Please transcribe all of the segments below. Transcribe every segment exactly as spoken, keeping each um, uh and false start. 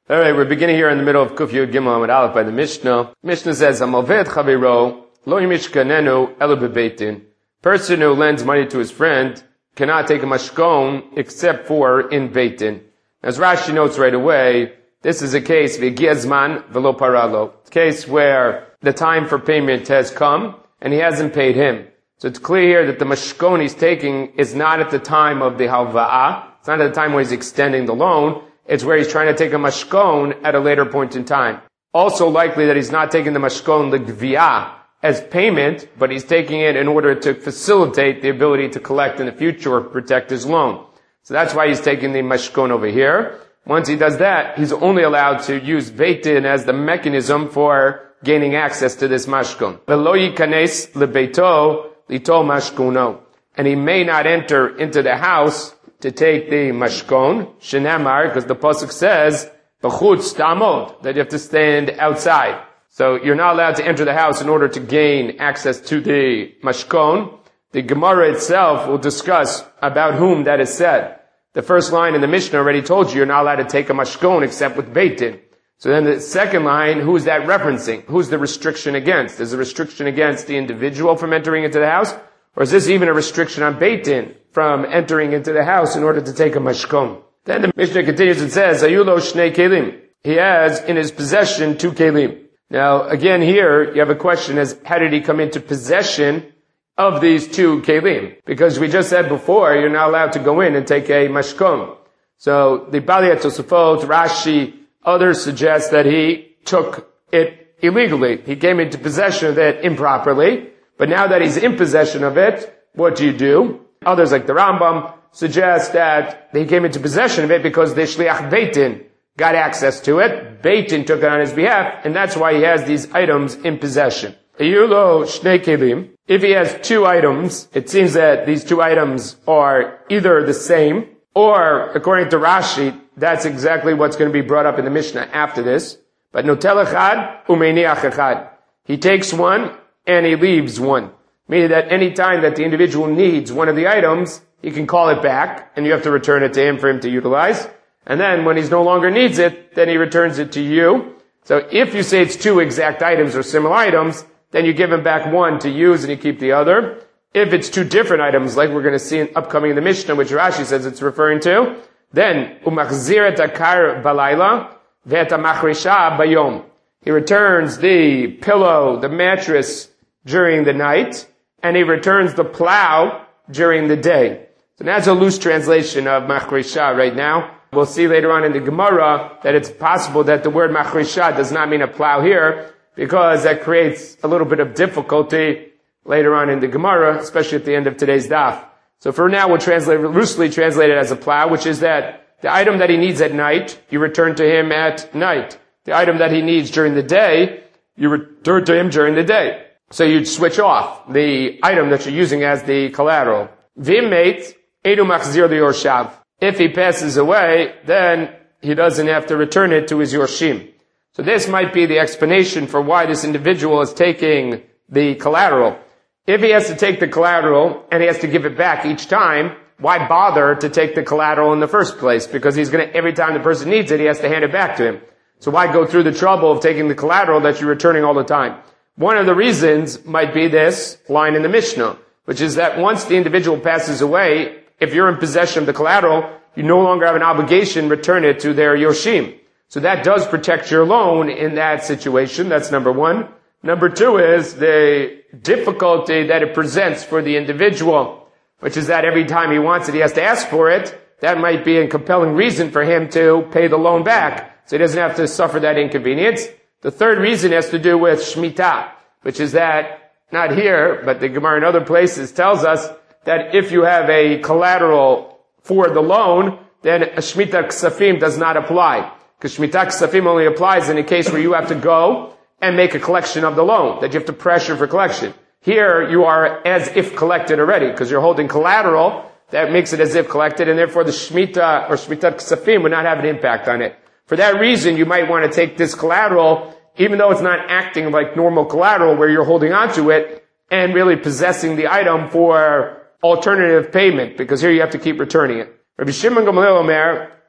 All right, we're beginning here in the middle of Kuf Yud Gimel Amud Aleph by the Mishnah. Mishnah says, "Hamoved chaviro lo yimishkanenu elu bebeitin." Person who lends money to his friend cannot take a mashkon except for in beitin. As Rashi notes right away, this is a case v'giezman velo paralo. It's a case where the time for payment has come and he hasn't paid him. So it's clear here that the mashkon he's taking is not at the time of the halva'ah. It's not at the time where he's extending the loan. It's where he's trying to take a mashkon at a later point in time. Also likely that he's not taking the mashkon l'gviyah as payment, but he's taking it in order to facilitate the ability to collect in the future or protect his loan. So that's why he's taking the mashkon over here. Once he does that, he's only allowed to use beitin as the mechanism for gaining access to this mashkon. V'lo yikanes lebeito lito mashkono. And he may not enter into the house to take the mashkon, shenamar, because the pasuk says, b'chutz ta'amod, that you have to stand outside. So you're not allowed to enter the house in order to gain access to the mashkon. The Gemara itself will discuss about whom that is said. The first line in the Mishnah already told you you're not allowed to take a mashkon except with beitin. So then the second line, who is that referencing? Who's the restriction against? Is the restriction against the individual from entering into the house? Or is this even a restriction on beitin from entering into the house in order to take a mashkon? Then the Mishnah continues and says, Ayulo shnei kelim. He has in his possession two kelim. Now, again here, you have a question as, how did he come into possession of these two kelim? Because we just said before, you're not allowed to go in and take a mashkon. So, the Baliyat Tosafot, Rashi, others suggest that he took it illegally. He came into possession of it improperly. But now that he's in possession of it, what do you do? Others, like the Rambam, suggest that he came into possession of it because the Shliach Beitin got access to it. Beitin took it on his behalf, and that's why he has these items in possession. Yulo Shnei Kelim. If he has two items, it seems that these two items are either the same, or, according to Rashi, that's exactly what's going to be brought up in the Mishnah after this. But Notel Echad, Umeiniach Echad. He takes one, and he leaves one. Meaning that any time that the individual needs one of the items, he can call it back, and you have to return it to him for him to utilize. And then when he no longer needs it, then he returns it to you. So if you say it's two exact items or similar items, then you give him back one to use and you keep the other. If it's two different items, like we're going to see in upcoming in the Mishnah, which Rashi says it's referring to, then umachzir et akar balayla ve'et amachrisha bayom. He returns the pillow, the mattress, during the night, and he returns the plow during the day. So that's a loose translation of machrisha right now. We'll see later on in the Gemara that it's possible that the word machrisha does not mean a plow here, because that creates a little bit of difficulty later on in the Gemara, especially at the end of today's daf. So for now, we'll translate, loosely translate it as a plow, which is that the item that he needs at night, you return to him at night. The item that he needs during the day, you return to him during the day. So you'd switch off the item that you're using as the collateral. V'imeit edu machzir liyorshav. If he passes away, then he doesn't have to return it to his yorshim. So this might be the explanation for why this individual is taking the collateral. If he has to take the collateral and he has to give it back each time, why bother to take the collateral in the first place? Because he's gonna, every time the person needs it, he has to hand it back to him. So why go through the trouble of taking the collateral that you're returning all the time? One of the reasons might be this line in the Mishnah, which is that once the individual passes away, if you're in possession of the collateral, you no longer have an obligation to return it to their yoshim. So that does protect your loan in that situation. That's number one. Number two is the difficulty that it presents for the individual, which is that every time he wants it, he has to ask for it. That might be a compelling reason for him to pay the loan back, so he doesn't have to suffer that inconvenience. The third reason has to do with Shemitah, which is that, not here, but the Gemara in other places tells us that if you have a collateral for the loan, then a Shemitah Ksafim does not apply. Because Shemitah Ksafim only applies in a case where you have to go and make a collection of the loan, that you have to pressure for collection. Here, you are as if collected already, because you're holding collateral that makes it as if collected, and therefore the Shemitah or Shemitah Ksafim would not have an impact on it. For that reason, you might want to take this collateral, even though it's not acting like normal collateral where you're holding onto it and really possessing the item for alternative payment, because here you have to keep returning it. Rabbi Shimon Gamliel Omer,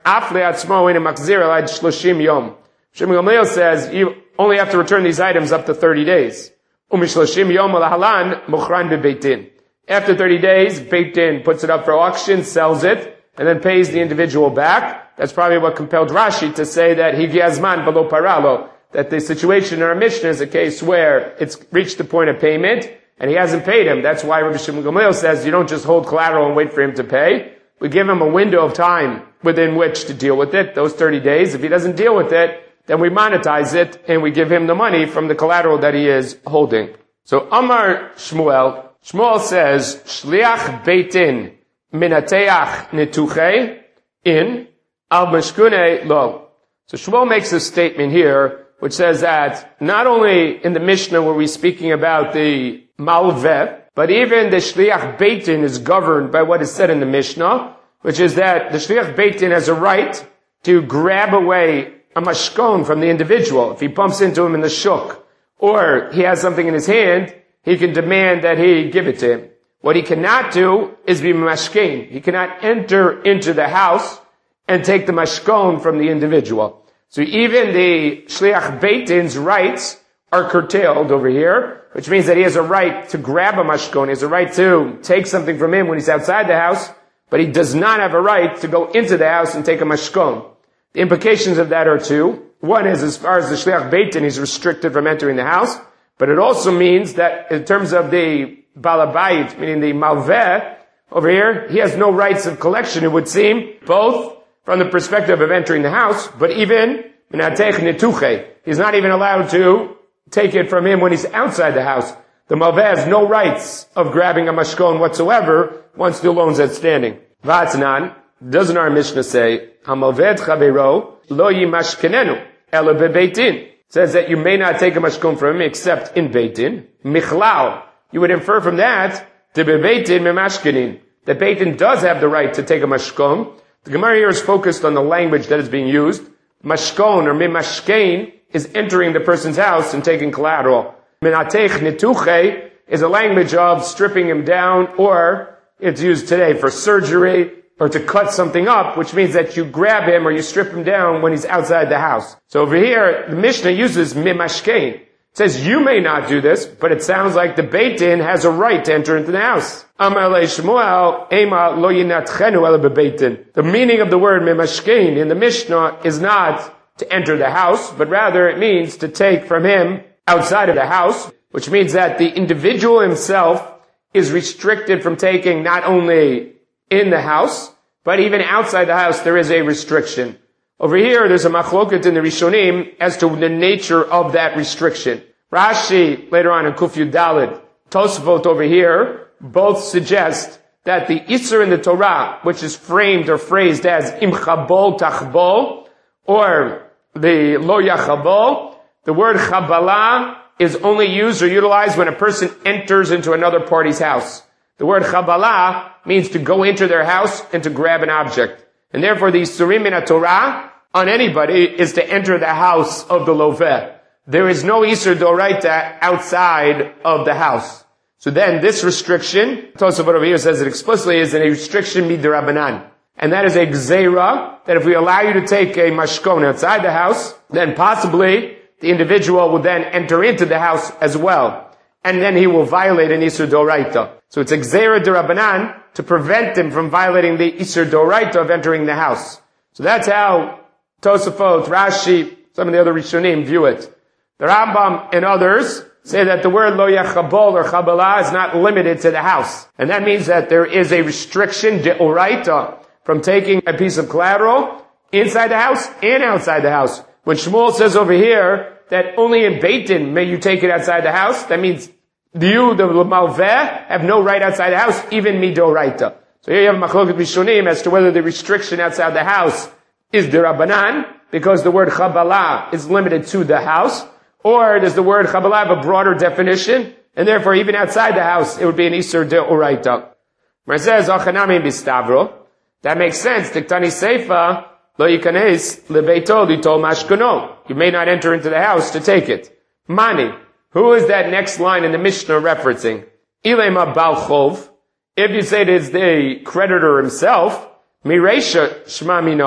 Afle atzmo in a makzir alad shloshim yom. Shimon Gamliel says you only have to return these items up to thirty days. Umishloshim yom alahalan muchran bebeit din. After thirty days, Beit Din puts it up for auction, sells it, and then pays the individual back. That's probably what compelled Rashi to say that higiazman below paralo, that the situation in our Mishnah is a case where it's reached the point of payment, and he hasn't paid him. That's why Rabbi Shimon Gamliel says you don't just hold collateral and wait for him to pay. We give him a window of time within which to deal with it, those thirty days. If he doesn't deal with it, then we monetize it, and we give him the money from the collateral that he is holding. So Amar Shmuel, Shmuel says, Shliach Beitin minateach netuche in al mashkune lo. So Shmuel makes a statement here, which says that not only in the Mishnah were we speaking about the malveh, but even the Shliach Beitin is governed by what is said in the Mishnah, which is that the Shliach Beitin has a right to grab away a mashkon from the individual. If he bumps into him in the shuk, or he has something in his hand, he can demand that he give it to him. What he cannot do is be mashkein. He cannot enter into the house and take the mashkon from the individual. So even the Shliach Beitin's rights are curtailed over here, which means that he has a right to grab a mashkon. He has a right to take something from him when he's outside the house, but he does not have a right to go into the house and take a mashkon. The implications of that are two. One is, as far as the Shliach Beitin, he's restricted from entering the house. But it also means that in terms of the Balabayit, meaning the Malveh, over here, he has no rights of collection, it would seem, both from the perspective of entering the house, but even, Minatech Netuche, he's not even allowed to take it from him when he's outside the house. The Malveh has no rights of grabbing a mashkon whatsoever once the loan's outstanding. Vatnan, doesn't our Mishnah say, HaMalved Chavero, Lo Yimashkenenu, Ela Bebeitin. Says that you may not take a mashkon from him except in Beit Din. Michlal. You would infer from that, the Beit Din memashkenin. That Beit Din does have the right to take a mashkon. The Gemara here is focused on the language that is being used. Mashkon or mimashkein is entering the person's house and taking collateral. Minatech netuche is a language of stripping him down, or it's used today for surgery, or to cut something up, which means that you grab him or you strip him down when he's outside the house. So over here, the Mishnah uses mimashkein. It says you may not do this, but it sounds like the Beit Din has a right to enter into the house. Amar le Shmuel, ema lo yinatchenu ela bebeit din. The meaning of the word mimashkein in the Mishnah is not to enter the house, but rather it means to take from him outside of the house, which means that the individual himself is restricted from taking not only in the house, but even outside the house there is a restriction. Over here there's a machloket in the Rishonim as to the nature of that restriction. Rashi, later on in Kuf Yud Daled, Tosfot over here, both suggest that the Isser in the Torah, which is framed or phrased as Im Chabol Tachbol, or the Lo Yachabol, the word Chabalah is only used or utilized when a person enters into another party's house. The word Chabalah means to go into their house and to grab an object. And therefore the Isurim in a Torah on anybody is to enter the house of the Loveh. There is no Isur Doraita outside of the house. So then this restriction, Tosafot over here says it explicitly, is a restriction midrabanan. And that is a gzeira, that if we allow you to take a mashkon outside the house, then possibly the individual will then enter into the house as well. And then he will violate an Isur Doraita. So it's a gzeira derabanan to prevent him from violating the Isur Doraita of entering the house. So that's how Tosafot, Rashi, some of the other Rishonim view it. The Rambam and others say that the word lo yachabol or chabalah is not limited to the house. And that means that there is a restriction, deoraita, from taking a piece of collateral inside the house and outside the house. When Shmuel says over here that only in Beit Din may you take it outside the house, that means you, the malveh, have no right outside the house, even midoraita. So here you have machloket rishonim as to whether the restriction outside the house is derabanan, because the word chabalah is limited to the house, or does the word chabalah have a broader definition, and therefore even outside the house it would be an isur deoraita. Where it says achanami bistavro, that makes sense. Tiktani seifa lo yikanes lebeito litol mashkono. You may not enter into the house to take it. Mani. Who is that next line in the Mishnah referencing? Ilema bal chov. If you say it is the creditor himself, mireisha shma mina.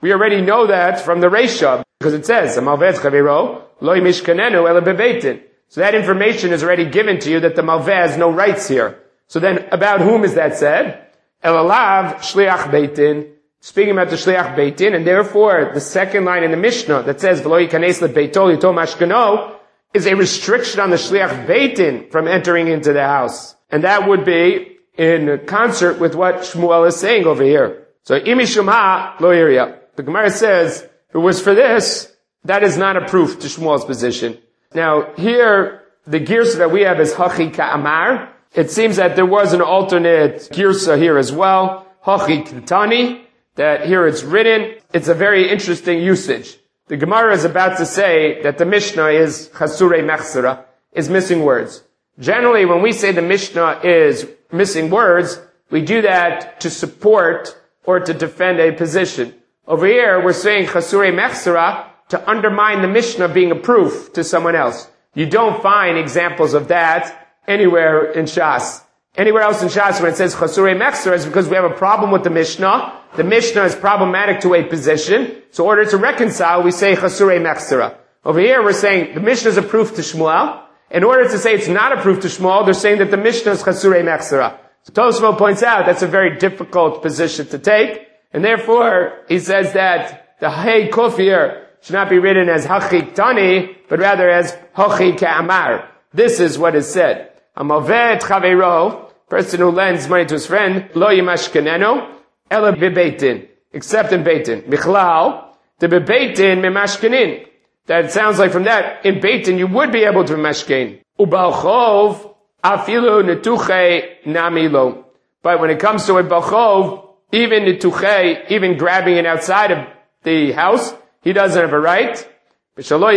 We already know that from the Reisha, because it says, Malveh Chaviro, Lo Mishkanenu Ela Bebeitin. So that information is already given to you that the Malveh has no rights here. So then, about whom is that said? Elalav Shliach Beitin. Speaking about the Shliach Beitin, and therefore, the second line in the Mishnah that says, V'lo Yikanes LeBeito Lito Mashkano, is a restriction on the Shliach Beitin from entering into the house. And that would be in concert with what Shmuel is saying over here. So, Imi Shumha Lo Yirya. The Gemara says, if it was for this, that is not a proof to Shmuel's position. Now, here, the girsa that we have is Hachi Ka'amar. It seems that there was an alternate girsa here as well, Hachi K'tani, that here it's written. It's a very interesting usage. The Gemara is about to say that the Mishnah is Chasurei Mechsera, is missing words. Generally, when we say the Mishnah is missing words, we do that to support or to defend a position. Over here, we're saying Chasurei Mechsera to undermine the Mishnah being a proof to someone else. You don't find examples of that anywhere in Shas. Anywhere else in Shas when it says Chasurei Mechsera is because we have a problem with the Mishnah. The Mishnah is problematic to a position. So in order to reconcile, we say Chasurei Mechsera. Over here, we're saying the Mishnah is a proof to Shmuel. In order to say it's not a proof to Shmuel, they're saying that the Mishnah is Chasurei Mechsera. So Tosfot points out that's a very difficult position to take. And therefore, he says that the Hey Kufir should not be written as Hachi Tani, but rather as Hachi Ka'amar. This is what is said. Amalveh Chavero, person who lends money to his friend, Lo Yimashkeneno, Ela Bebeitin, except in Beitin. Michlal, the Bebeitin Memashkenin. That sounds like from that, in Beitin you would be able to Memashken. Ubalchov, Afilu Netuche Namilo. But when it comes to a Balchov, even Netuche, even grabbing it outside of the house, he doesn't have a right. So over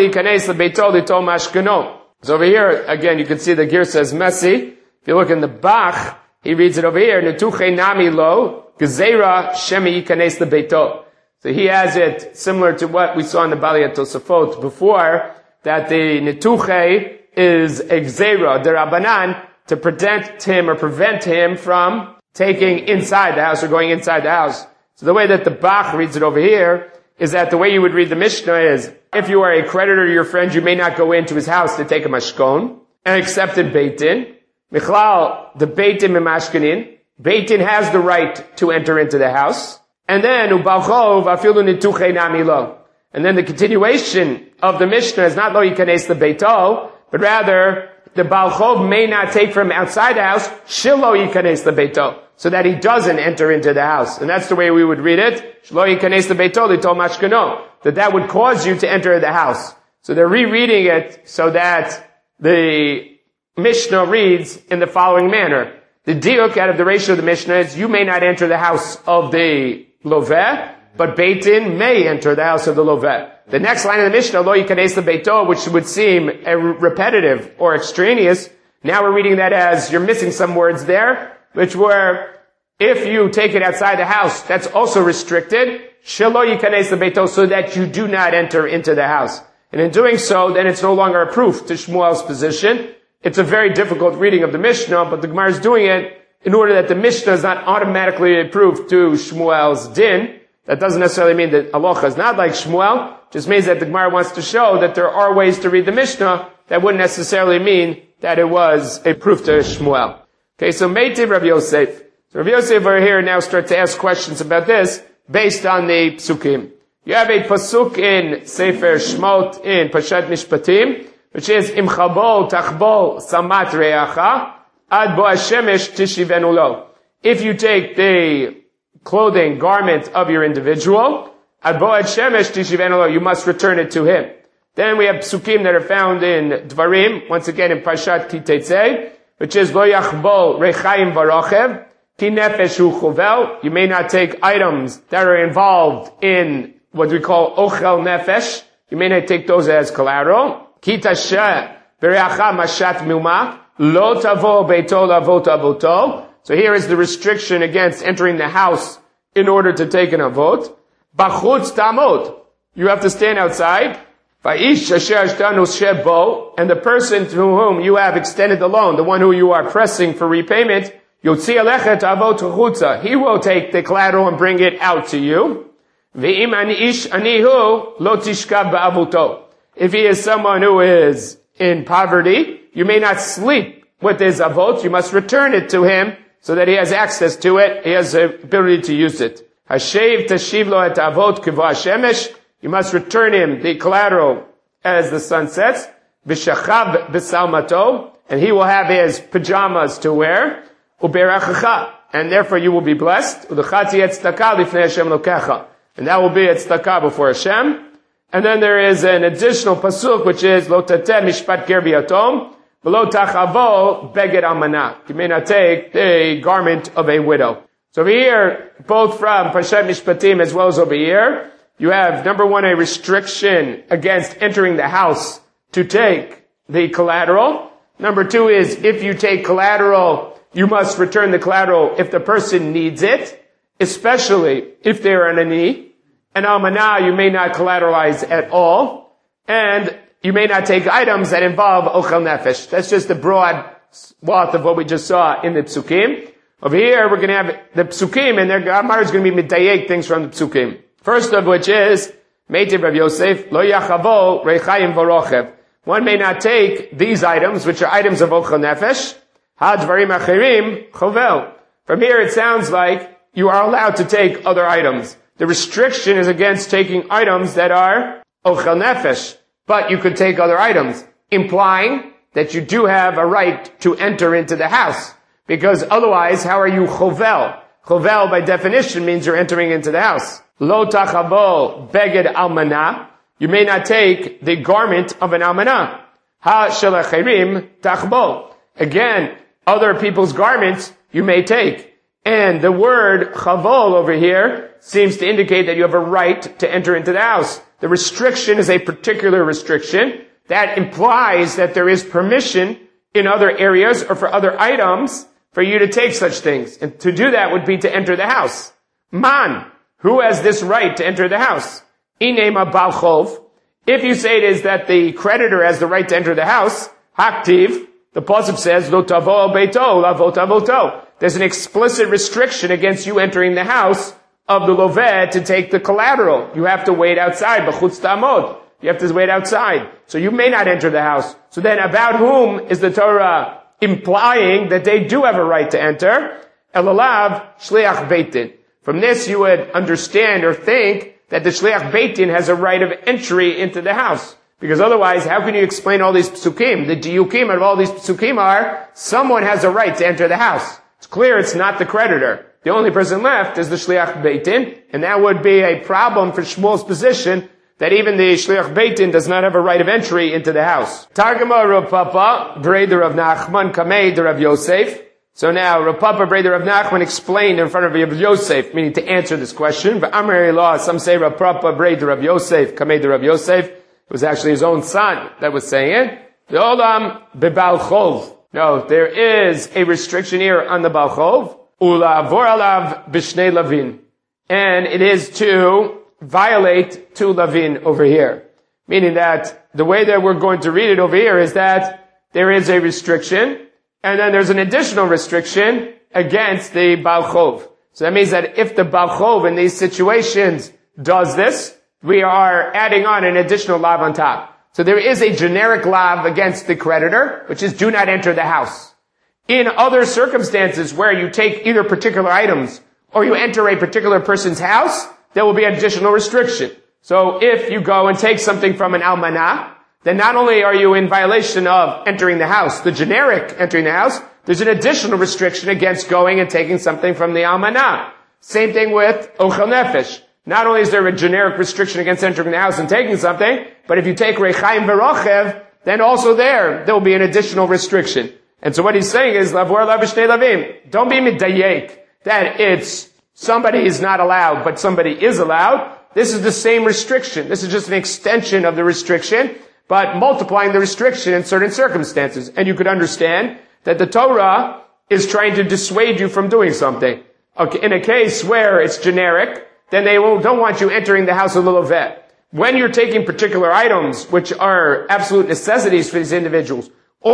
here, again, you can see the gear says messy. If you look in the Bach, he reads it over here, Netuche nami lo, gezera shemi yikanes lebeito. So he has it similar to what we saw in the Baliyat Tosafot before, that the Netuche is a gezera, derabanan, to prevent him or prevent him from taking inside the house or going inside the house. So the way that the Bach reads it over here, is that the way you would read the Mishnah is, if you are a creditor to your friend, you may not go into his house to take a mashkon, and accept in Beitin. Michlal, the Beitin memashkenin. Beitin has the right to enter into the house. And then, ubalchov afilu nituche namilo. And then the continuation of the Mishnah is not lo yikanes the beito, but rather, the balchov may not take from outside the house, shilo yikanes the beito, so that he doesn't enter into the house. And that's the way we would read it. Shlo yikanes the beito lito mashkano. That that would cause you to enter the house. So they're rereading it so that the Mishnah reads in the following manner. The diuk out of the ratio of the Mishnah is, you may not enter the house of the loveh, but Beitin may enter the house of the loveh. The next line of the Mishnah, lo yikanes the beito, which would seem a repetitive or extraneous. Now we're reading that as, you're missing some words there, which were, if you take it outside the house, that's also restricted. Shelo yikanes lebeito, so that you do not enter into the house. And in doing so, then it's no longer a proof to Shmuel's position. It's a very difficult reading of the Mishnah, but the Gemara is doing it in order that the Mishnah is not automatically a proof to Shmuel's din. That doesn't necessarily mean that halacha is not like Shmuel. It just means that the Gemara wants to show that there are ways to read the Mishnah that wouldn't necessarily mean that it was a proof to Shmuel. Okay, so Meitiv Rav Yosef. So Rav Yosef over here now starts to ask questions about this based on the psukim. You have a pasuk in Sefer Shmot in Pashat Mishpatim, which is Im chabol tachbol samat reacha ad bo hashemesh tishivenu lo. If you take the clothing, garment of your individual, ad bo hashemesh tishivenu lo, you must return it to him. Then we have psukim that are found in Dvarim, once again in Pashat Kiteitzei, which is lo yachbol rechaim varochev. Ki nefesh hu chovel. You may not take items that are involved in what we call ochel nefesh. You may not take those as collateral. Ki tashe bereacha mashat milma. Lo tavo beito lavot avoto. So here is the restriction against entering the house in order to take an avot. Bachutz tamot. You have to stand outside. Va'ish asher ashtanu shebo. And the person to whom you have extended the loan, the one who you are pressing for repayment, Yotzi alechet avot chutza. He will take the collateral and bring it out to you. Ve'im ani ish anihu lo tishkav ba'avuto. If he is someone who is in poverty, you may not sleep with his avot. You must return it to him so that he has access to it. He has the ability to use it. Hashev tashiv lo et avot kivo hashemesh. You must return him the collateral as the sun sets. V'shachav b'salmato. And he will have his pajamas to wear. Uberachacha. And therefore you will be blessed. Udachati et tzedakah lifnei Hashem lokecha. And that will be at tzedakah before Hashem. And then there is an additional pasuk which is lo tateh mishpat ger biyatom v'lo tachavo beged almanah. You may not take the garment of a widow. So over here, both from Parshat Mishpatim as well as over here, you have number one a restriction against entering the house to take the collateral. Number two is if you take collateral, you must return the collateral if the person needs it, especially if they're on a knee. And almanah, you may not collateralize at all. And you may not take items that involve ochel nefesh. That's just the broad swath of what we just saw in the psukim. Over here, we're going to have the psukim, and their Gemara is going to be midayek things from the psukim. First of which is, Meitiv Rav Yosef, lo yachavo reichayim v'rochev. One may not take these items, which are items of ochel nefesh. Hadvarim achirim chovel. From here, it sounds like you are allowed to take other items. The restriction is against taking items that are ochel nefesh, but you could take other items, implying that you do have a right to enter into the house. Because otherwise, how are you chovel? Chovel, by definition, means you're entering into the house. Lo tachavo beged almanah. You may not take the garment of an almanah. Ha shelachirim tachbo. Again, other people's garments you may take. And the word chavol over here seems to indicate that you have a right to enter into the house. The restriction is a particular restriction. That implies that there is permission in other areas or for other items for you to take such things. And to do that would be to enter the house. Man, who has this right to enter the house? Inema balchov. If you say it is that the creditor has the right to enter the house, haktiv, the pasuk says, lo tavo beito, lavot avoto. There's an explicit restriction against you entering the house of the loved to take the collateral. You have to wait outside. B'chutz ta'amod. You have to wait outside. So you may not enter the house. So then about whom is the Torah implying that they do have a right to enter? Elalav shliach beitin. From this you would understand or think that the shliach beitin has a right of entry into the house. Because otherwise, how can you explain all these psukim? The diyukim of all these psukim are, someone has a right to enter the house. It's clear it's not the creditor. The only person left is the shliach beitin, and that would be a problem for Shmuel's position that even the shliach beitin does not have a right of entry into the house. Targuma Rav Papa, Breder of Nachman, Kamei Rav Yosef. So now, Rav Papa, Breder of Nachman explained in front of Rav Yosef, meaning to answer this question. But Amari law, some say Rav Papa, Breder of Yosef, Kamei Rav Yosef. It was actually his own son that was saying it. The olam bebal chov. No, there is a restriction here on the bal chov. Ula vor alav b'shnei lavin. And it is to violate two lavin over here. Meaning that the way that we're going to read it over here is that there is a restriction, and then there's an additional restriction against the bal chov. So that means that if the bal chov in these situations does this, we are adding on an additional lav on top. So there is a generic lav against the creditor, which is do not enter the house. In other circumstances where you take either particular items or you enter a particular person's house, there will be an additional restriction. So if you go and take something from an almanah, then not only are you in violation of entering the house, the generic entering the house, there's an additional restriction against going and taking something from the almanah. Same thing with ochel nefesh. Not only is there a generic restriction against entering the house and taking something, but if you take reichayim v'rochev, then also there, there will be an additional restriction. And so what he's saying is, lavor lav b'shnei lavim. Don't be midayek that it's somebody is not allowed, but somebody is allowed. This is the same restriction. This is just an extension of the restriction, but multiplying the restriction in certain circumstances. And you could understand that the Torah is trying to dissuade you from doing something. Okay, in a case where it's generic, then they will, don't want you entering the house of the Lovet. When you're taking particular items, which are absolute necessities for these individuals,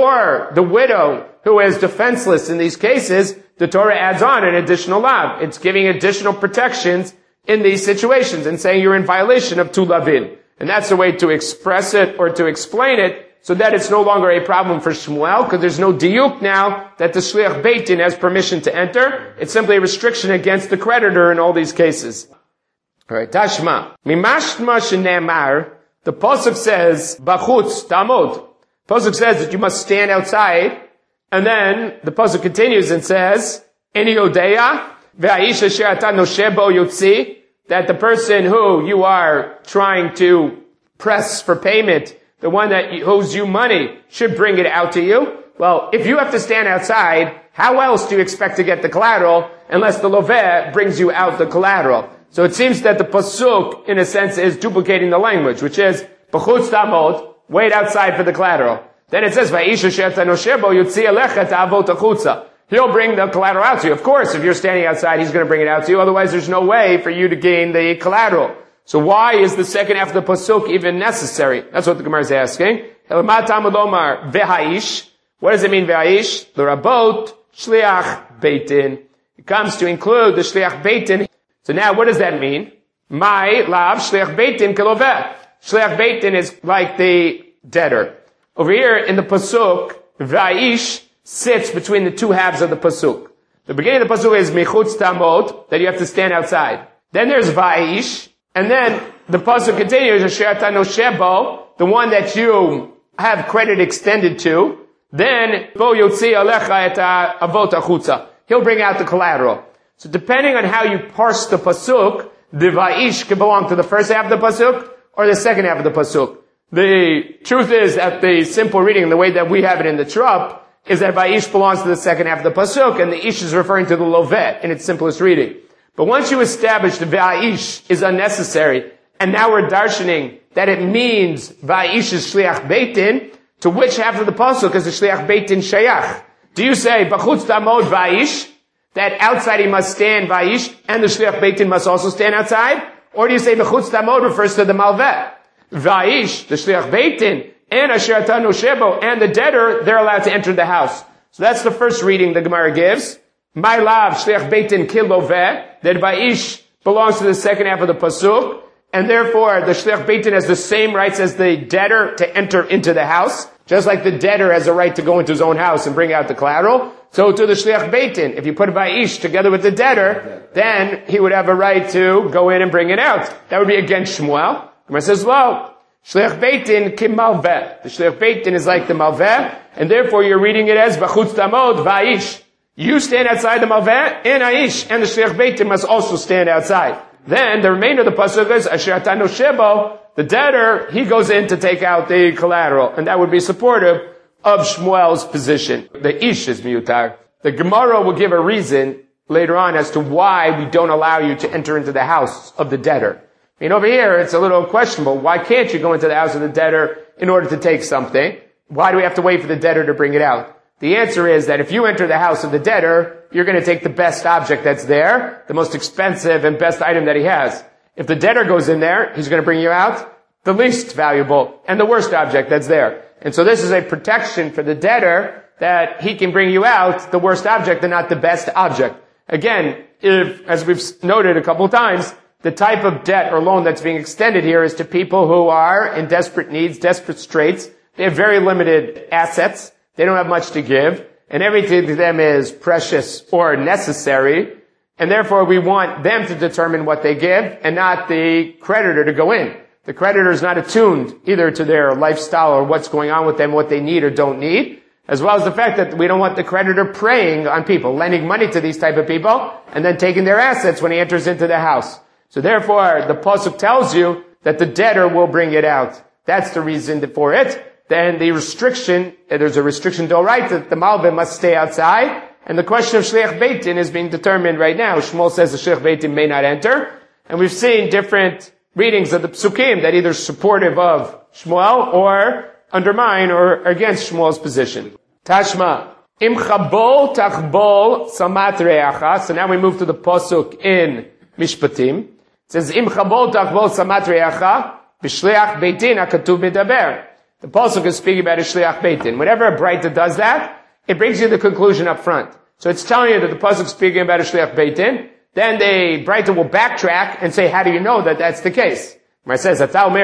or the widow who is defenseless in these cases, the Torah adds on an additional lav. It's giving additional protections in these situations and saying you're in violation of Tu Lavin. And that's the way to express it or to explain it so that it's no longer a problem for Shmuel, because there's no diuk now that the Shliach Beit Din has permission to enter. It's simply a restriction against the creditor in all these cases. Alright, Tashma. Mimashma shenemar, the Pasuk says, Bachutz, Tamod. Pasuk says that you must stand outside, and then the Pasuk continues and says, Eni Yodeya, ve'aish asher ata noshe bo yotzi, that the person who you are trying to press for payment, the one that owes you money, should bring it out to you. Well, if you have to stand outside, how else do you expect to get the collateral unless the loveh brings you out the collateral? So it seems that the pasuk, in a sense, is duplicating the language, which is, B'chutz tamod, wait outside for the collateral. Then it says, Va'isha she'ata noshe bo yotzi alecha ta'avot achutza. He'll bring the collateral out to you. Of course, if you're standing outside, he's going to bring it out to you. Otherwise, there's no way for you to gain the collateral. So why is the second half of the pasuk even necessary? That's what the Gemara is asking. What does it mean, ve'aish? L'rabot shliach beit din. It comes to include the shliach beit din. So now, what does that mean? My lav shliach beit din keloveh. Shliach beit din is like the debtor. Over here in the pasuk, ve'aish sits between the two halves of the pasuk. The beginning of the pasuk is mechutz tamod, that you have to stand outside. Then there's va'ish, and then the pasuk continues, asher ata noshe bo, the one that you have credit extended to. Then bo yotzi alecha et avot achutza. He'll bring out the collateral. So depending on how you parse the pasuk, the va'ish can belong to the first half of the pasuk or the second half of the pasuk. The truth is that the simple reading, the way that we have it in the Trup, is that Va'ish belongs to the second half of the pasuk, and the ish is referring to the lovet in its simplest reading. But once you establish the Va'ish is unnecessary, and now we're darshaning that it means Va'ish is shliach beit din, to which half of the pasuk is the shliach beit din shayach? Do you say b'chutz tamod Va'ish, that outside he must stand Va'ish, and the shliach beit din must also stand outside? Or do you say b'chutz tamod refers to the malveh? Va'ish, the shliach beit din, and asher ata noshe bo, and the debtor, they're allowed to enter the house. So that's the first reading the Gemara gives. My lav shliach beit din kiloveh, that Va'ish belongs to the second half of the pasuk, and therefore the shliach beit din has the same rights as the debtor to enter into the house, just like the debtor has a right to go into his own house and bring out the collateral. So to the shliach beit din, if you put Va'ish together with the debtor, then he would have a right to go in and bring it out. That would be against Shmuel. Gemara says, well, shliach beit din kim malveh. The shliach beit din is like the malveh, and therefore you're reading it as b'chutz tamod va'ish. You stand outside the malveh and aish, and the shliach beit din must also stand outside. Then the remainder of the pasuk is asher ata noshe bo. The debtor, he goes in to take out the collateral, and that would be supportive of Shmuel's position. The ish is miyutar. The Gemara will give a reason later on as to why we don't allow you to enter into the house of the debtor. I mean, over here, it's a little questionable. Why can't you go into the house of the debtor in order to take something? Why do we have to wait for the debtor to bring it out? The answer is that if you enter the house of the debtor, you're going to take the best object that's there, the most expensive and best item that he has. If the debtor goes in there, he's going to bring you out the least valuable and the worst object that's there. And so this is a protection for the debtor that he can bring you out the worst object and not the best object. Again, if, as we've noted a couple of times, the type of debt or loan that's being extended here is to people who are in desperate needs, desperate straits. They have very limited assets. They don't have much to give. And everything to them is precious or necessary. And therefore we want them to determine what they give and not the creditor to go in. The creditor is not attuned either to their lifestyle or what's going on with them, what they need or don't need, as well as the fact that we don't want the creditor preying on people, lending money to these type of people, and then taking their assets when he enters into the house. So therefore, the pasuk tells you that the debtor will bring it out. That's the reason for it. Then the restriction, there's a restriction to right that the malveh must stay outside. And the question of shliach beit din is being determined right now. Shmuel says the shliach beit din may not enter. And we've seen different readings of the psukim that either supportive of Shmuel or undermine or against Shmuel's position. Tashma. Im chabol tachbol samat reacha. So now we move to the pasuk in Mishpatim. It says, Im chabol tachbol samat reacha b'shliach beit din hakatuv medaber. The pasuk is speaking about a shliach beit din. Whenever a braita does that, it brings you the conclusion up front. So it's telling you that the pasuk is speaking about a shliach beit din. then the Braita will backtrack and say, how do you know that that's the case? It says,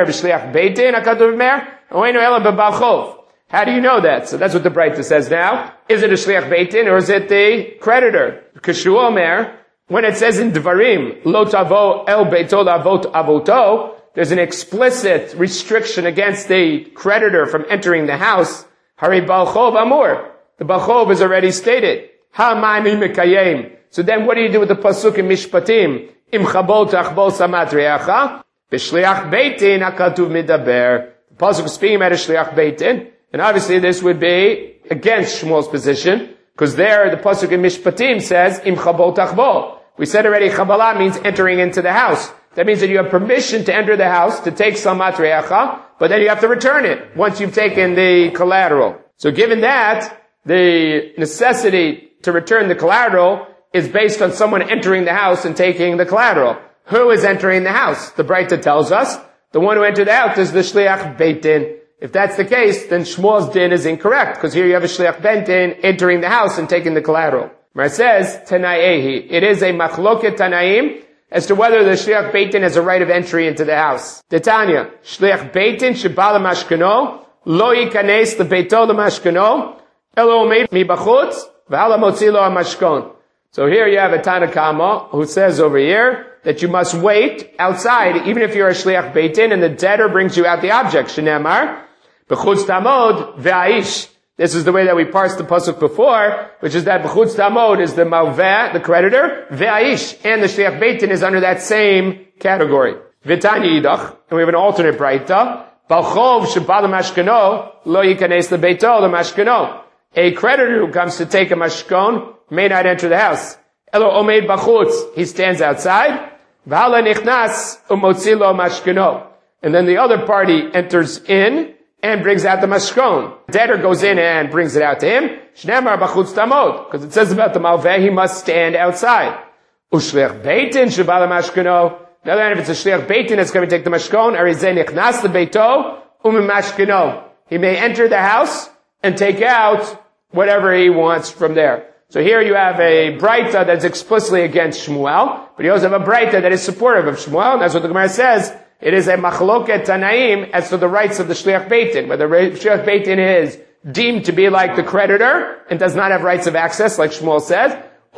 how do you know that? So that's what the Braita says now. Is it a shliach beitin or is it the creditor? Kashu Omer, when it says in Dvarim, lo tavo el beito lavot avoto, there's an explicit restriction against the creditor from entering the house. Hari balchov amur. The balchov is already stated. Ha ma'ani mekayem. So then what do you do with the pasuk in Mishpatim? Im chabol tachbol samat reacha. B'shliach beitin hakatuv midaber. The pasuk is speaking about a shliach beitin. And obviously this would be against Shmuel's position, because there the pasuk in Mishpatim says, Im chabol tachbol. We said already, Chabalah means entering into the house. That means that you have permission to enter the house, to take samat reacha, but then you have to return it once you've taken the collateral. So given that, the necessity to return the collateral is based on someone entering the house and taking the collateral. Who is entering the house? The Braita tells us, the one who entered the house is the shliach beitin. If that's the case, then Shmuel's din is incorrect, because here you have a shliach beitin entering the house and taking the collateral. Where it says, Tanaihi, it is a machloket Tanaim, as to whether the shliach beitin has a right of entry into the house. Titania, shliach beitin shebala mashkano, lo yikanes lebeito lemashkano, elo omeid mi bachutz, v'hala motzi lo hamashkon. So here you have a Tanakama who says over here that you must wait outside, even if you're a shliach beitin and the debtor brings you out the object. Shenemar, b'chutz tamod ve'aish. This is the way that we parsed the pasuk before, which is that b'chutz tamod is the malveh, the creditor, ve'aish, and the shliach beitin is under that same category. V'tani yidach, and we have an alternate braita, balchov shebal mashkano, lo yikanes lebeito lemashkano. A creditor who comes to take a mashkon may not enter the house. Elo omeid b'chutz, he stands outside. V'hala nichnas umotzi lo mashkano. And then the other party enters in and brings out the mashkon. The debtor goes in and brings it out to him. Shnemar b'chutz tamod. Because it says about the malveh, he must stand outside. Ushliach beitin shebal mashkano. Now then, if it's a shliach beitin that's going to take the mashkon, arizeh nichnas lebeito umimashkano. He may enter the house and take out whatever he wants from there. So here you have a Braita that's explicitly against Shmuel, but you also have a Braita that is supportive of Shmuel, and that's what the Gemara says. It is a machloket Tanaim as to the rights of the Shliach Beitin, whether Shliach Beitin is deemed to be like the creditor and does not have rights of access, like Shmuel says,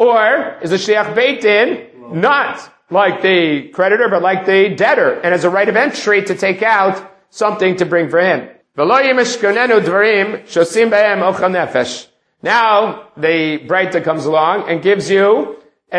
or is the Shliach Beitin not like the creditor, but like the debtor, and has a right of entry to take out something to bring for him. Now, the Braita comes along and gives you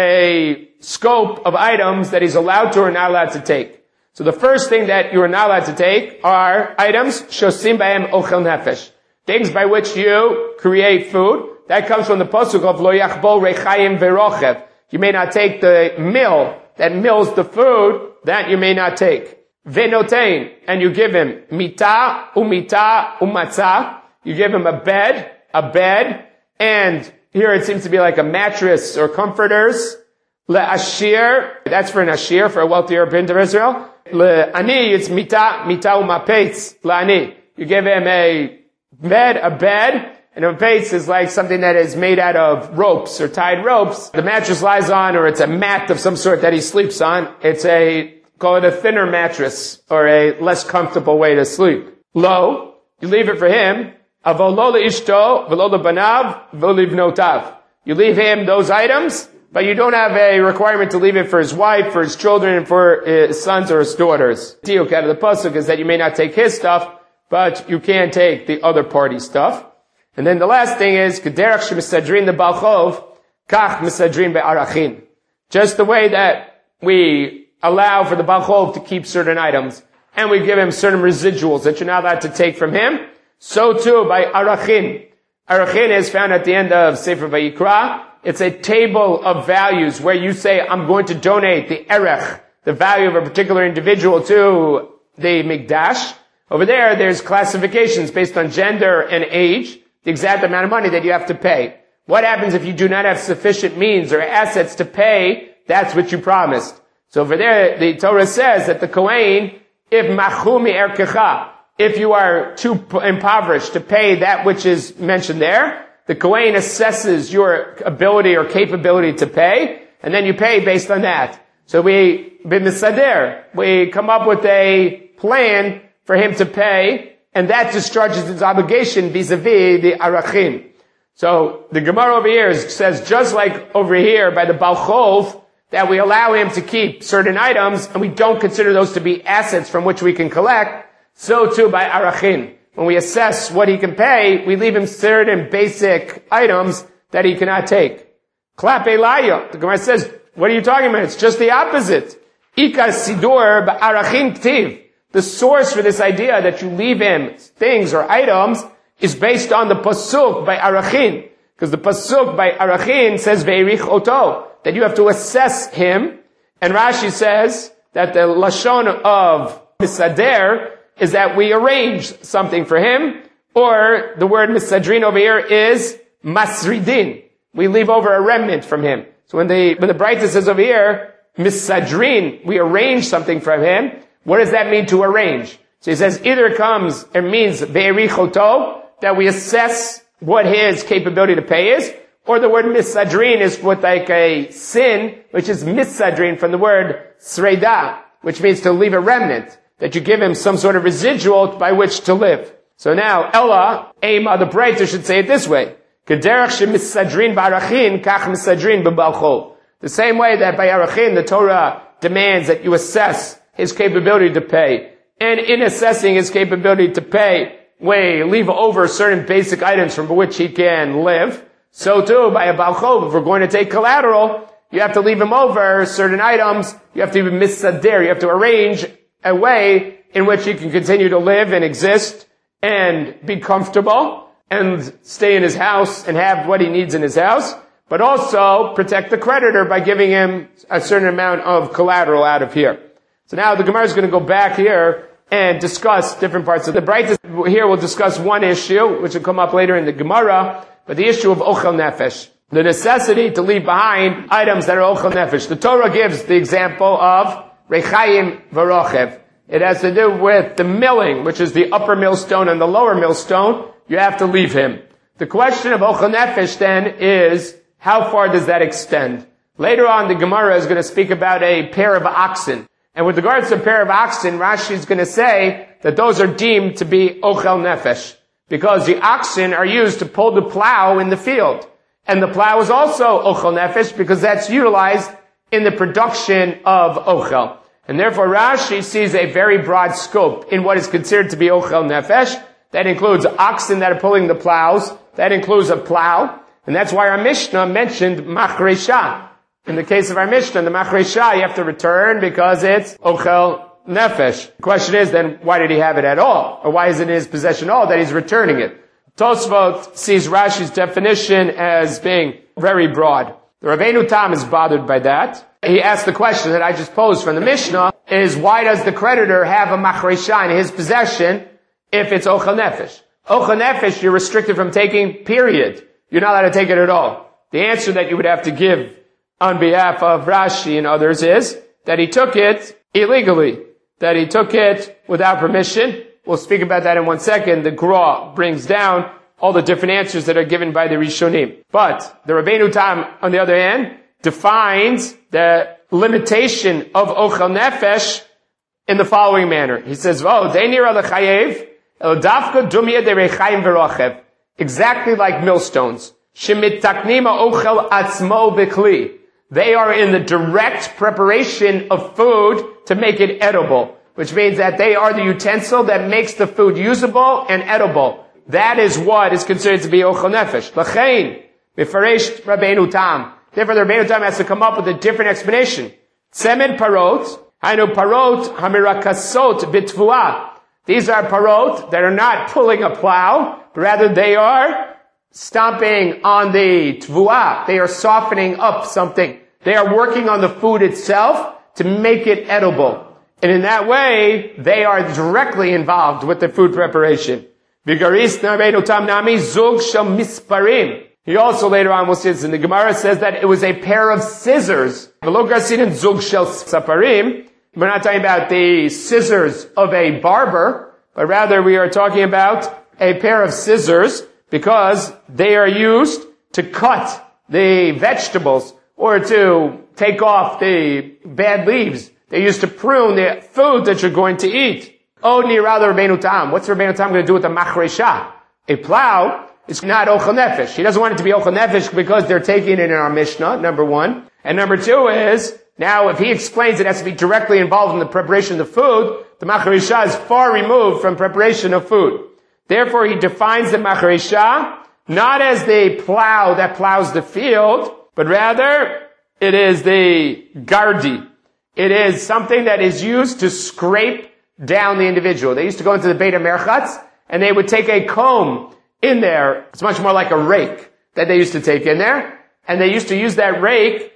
a scope of items that he's allowed to or not allowed to take. So the first thing that you are not allowed to take are items, shosim b'hem ochel nefesh. Things by which you create food. That comes from the pasuk of lo yachbol rechayim verochev. You may not take the mill that mills the food, that you may not take. Venotein, and you give him mita, umita, umatzah. You give him a bed, a bed, and here it seems to be like a mattress or comforters. Le'ashir, that's for an ashir, for a wealthy European of Israel. Le'ani, it's mita, mita umapetz, le'ani. You give him a bed, a bed, and a mapetz is like something that is made out of ropes or tied ropes. The mattress lies on, or it's a mat of some sort that he sleeps on. It's a, call it a thinner mattress, or a less comfortable way to sleep. Lo, you leave it for him. Avolo le'ishto, v'lo le'banav, v'lo le'bnotav. You leave him those items, but you don't have a requirement to leave it for his wife, for his children, and for his sons or his daughters. Diuk out of the pasuk is that you may not take his stuff, but you can take the other party's stuff. And then the last thing is, k'derach shemisadrin the balchov, kach misadrin be'arachin. Just the way that we allow for the balchov to keep certain items, and we give him certain residuals that you're not allowed to take from him, so too by arachin. Arachin is found at the end of Sefer Vayikra. It's a table of values where you say, I'm going to donate the erech, the value of a particular individual, to the Mikdash. Over there, there's classifications based on gender and age, the exact amount of money that you have to pay. What happens if you do not have sufficient means or assets to pay? That's what you promised. So over there, the Torah says that the Kohen, if machumi erkecha, if you are too impoverished to pay that which is mentioned there, the Kohen assesses your ability or capability to pay, and then you pay based on that. So we, b'misader, we come up with a plan for him to pay, and that discharges his obligation vis-a-vis the arachin. So the Gemara over here says, just like over here by the Baal Chov, that we allow him to keep certain items, and we don't consider those to be assets from which we can collect, so too by arachin. When we assess what he can pay, we leave him certain basic items that he cannot take. Klap elaya. The Gemara says, what are you talking about? It's just the opposite. Ikar sidur ba'arachin ktiv. The source for this idea that you leave him things or items is based on the pasuk by arachin. Because the pasuk by arachin says ve'erich oto, that you have to assess him. And Rashi says that the lashon of misader is that we arrange something for him, or the word misadrin over here is masridin. We leave over a remnant from him. So when the, when the Braita says over here, misadrin, we arrange something from him, what does that mean to arrange? So he says either it comes, it means ve'erichoto, that we assess what his capability to pay is, or the word misadrin is what like a sin, which is misadrin from the word sreda, which means to leave a remnant, that you give him some sort of residual by which to live. So now, Ella, Ema, the Braita should say it this way. The same way that by arachin, the Torah demands that you assess his capability to pay. And in assessing his capability to pay, we leave over certain basic items from which he can live. So too, by a Baal Chov, if we're going to take collateral, you have to leave him over certain items. You have to even misader. You have to arrange a way in which he can continue to live and exist and be comfortable and stay in his house and have what he needs in his house, but also protect the creditor by giving him a certain amount of collateral out of here. So now the Gemara is going to go back here and discuss different parts of the Braita. Here we'll discuss one issue, which will come up later in the Gemara, but the issue of ochel nefesh. The necessity to leave behind items that are ochel nefesh. The Torah gives the example of Rechaim Varochev. It has to do with the milling, which is the upper millstone and the lower millstone. You have to leave him. The question of ochel nefesh then is, how far does that extend? Later on, the Gemara is going to speak about a pair of oxen. And with regards to a pair of oxen, Rashi is going to say that those are deemed to be ochel nefesh, because the oxen are used to pull the plow in the field. And the plow is also ochel nefesh because that's utilized in the production of ochel. And therefore Rashi sees a very broad scope in what is considered to be ochel nefesh. That includes oxen that are pulling the plows. That includes a plow. And that's why our Mishnah mentioned machresha. In the case of our Mishnah, the machresha you have to return because it's ochel nefesh. The question is then, why did he have it at all? Or why is it in his possession at all that he's returning it? Tosfot sees Rashi's definition as being very broad. The Rabbeinu Tam is bothered by that. He asked the question that I just posed from the Mishnah, is why does the creditor have a machresha in his possession if it's ochel nefesh? Ochel nefesh, you're restricted from taking, period. You're not allowed to take it at all. The answer that you would have to give on behalf of Rashi and others is that he took it illegally, that he took it without permission. We'll speak about that in one second. The Gra brings down all the different answers that are given by the Rishonim. But the Rabbeinu Tam, on the other hand, defines the limitation of ochel nefesh in the following manner. He says, "Oh, de'nira lechayev el dafka dumya de rechaim v'rochev." Exactly like millstones. Shemitaknima ochel atzmo b'kli. They are in the direct preparation of food to make it edible, which means that they are the utensil that makes the food usable and edible. That is what is considered to be ochel nefesh. L'chein, mifaresh Rabbeinu Tam. Therefore, the Rabbeinu Tam has to come up with a different explanation. Tzemed parot, hainu parot hamirakasot b'tvuah. These are parot that are not pulling a plow, but rather they are stomping on the tvuah. They are softening up something. They are working on the food itself to make it edible. And in that way, they are directly involved with the food preparation. Vigaris Rabbeinu Tam nami zug shel misparim. He also later on will see this in the Gemara says that it was a pair of scissors. V'lo garsin zug shel saparim. We're not talking about the scissors of a barber, but rather we are talking about a pair of scissors because they are used to cut the vegetables or to take off the bad leaves. They used to prune the food that you're going to eat. Oh, nirala Rabbeinu Tam. What's Rabbeinu Tam going to do with the machresha? A plow is not ochel nefesh. He doesn't want it to be ochel nefesh because they're taking it in our Mishnah, number one. And number two is, now if he explains it has to be directly involved in the preparation of the food, the machresha is far removed from preparation of food. Therefore, he defines the machresha not as the plow that plows the field, but rather it is the gardi. It is something that is used to scrape down the individual. They used to go into the Beit HaMerchatz, and they would take a comb in there. It's much more like a rake that they used to take in there. And they used to use that rake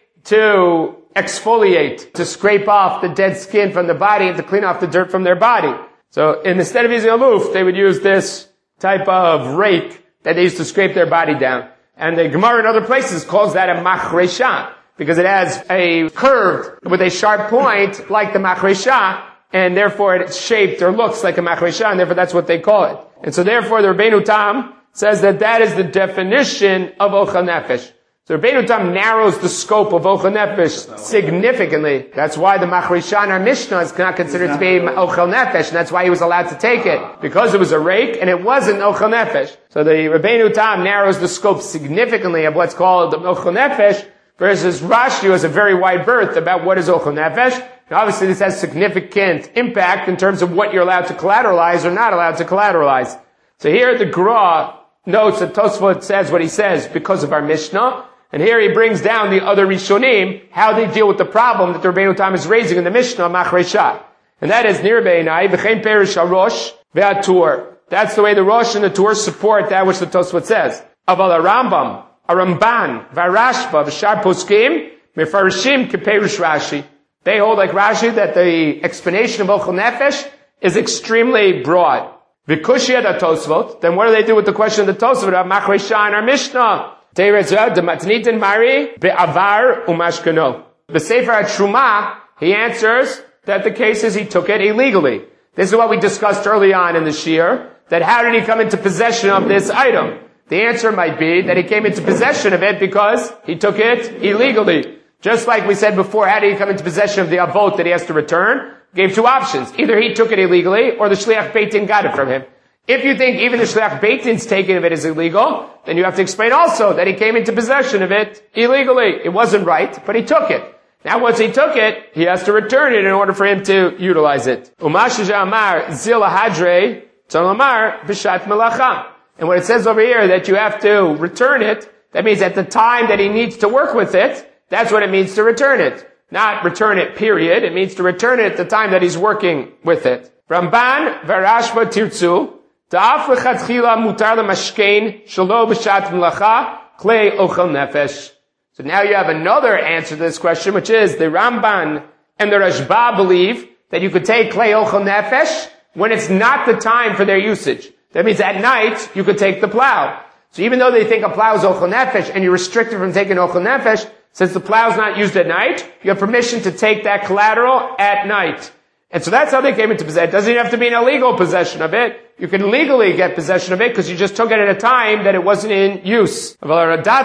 to exfoliate, to scrape off the dead skin from the body and to clean off the dirt from their body. So instead of using a loof, they would use this type of rake that they used to scrape their body down. And the Gemara in other places calls that a machresha, because it has a curve with a sharp point like the machresha, and therefore it's shaped or looks like a machresha, and therefore that's what they call it. And so therefore the Rabbeinu Tam says that that is the definition of ochel nefesh. So Rabbeinu Tam narrows the scope of ochel nefesh significantly. That's why the machresha in our Mishnah is not considered to be ochel nefesh, and that's why he was allowed to take it, because it was a rake and it wasn't ochel nefesh. So the Rabbeinu Tam narrows the scope significantly of what's called ochel nefesh, versus Rashi has a very wide berth about what is ochel nefesh. And obviously this has significant impact in terms of what you're allowed to collateralize or not allowed to collateralize. So here the Gra notes that Tosfot says what he says because of our Mishnah. And here he brings down the other Rishonim, how they deal with the problem that the Rabbeinu Tam is raising in the Mishnah, Machresha. And that is Nir Beinai, V'chein Perish HaRosh, Ve'atur. That's the way the Rosh and the Tur support that which the Tosfot says. Aval HaRambam, a Ramban, Varashba, V'shar Poskim, Mefarshim Keperish Rashi. They hold like Rashi that the explanation of ochel nefesh is extremely broad. V'kushia da Tosfot, then what do they do with the question of the Tosfot of Machresha in our Mishnah? Teirezah, Dematnitin Mari, Be'avar Umashkano. The Sefer HaTruma, he answers that the case is he took it illegally. This is what we discussed early on in the Shir, that how did he come into possession of this item? The answer might be that he came into possession of it because he took it illegally. Just like we said before, how did he come into possession of the avot that he has to return? Gave two options. Either he took it illegally, or the Shliach Beit Din got it from him. If you think even the Shliach Beit Din's taking of it is illegal, then you have to explain also that he came into possession of it illegally. It wasn't right, but he took it. Now once he took it, he has to return it in order for him to utilize it. Umashija Amar Zil Hadre Tzon Bishat Melacha. And what it says over here, that you have to return it, that means at the time that he needs to work with it, that's what it means to return it. Not return it, period. It means to return it at the time that he's working with it. Ramban Varashba Tirtzu, Ta'af Lechatchila Mutar Lemashkein Shelo B'shat Melacha Klei Ochel Nefesh. So now you have another answer to this question, which is the Ramban and the Rashba believe that you could take Klei Ochel Nefesh when it's not the time for their usage. That means at night you could take the plow. So even though they think a plow is Ochel Nefesh and you're restricted from taking Ochel Nefesh, since the plow is not used at night, you have permission to take that collateral at night. And so that's how they came into possession. It doesn't even have to be an illegal possession of it. You can legally get possession of it because you just took it at a time that it wasn't in use. On the other hand,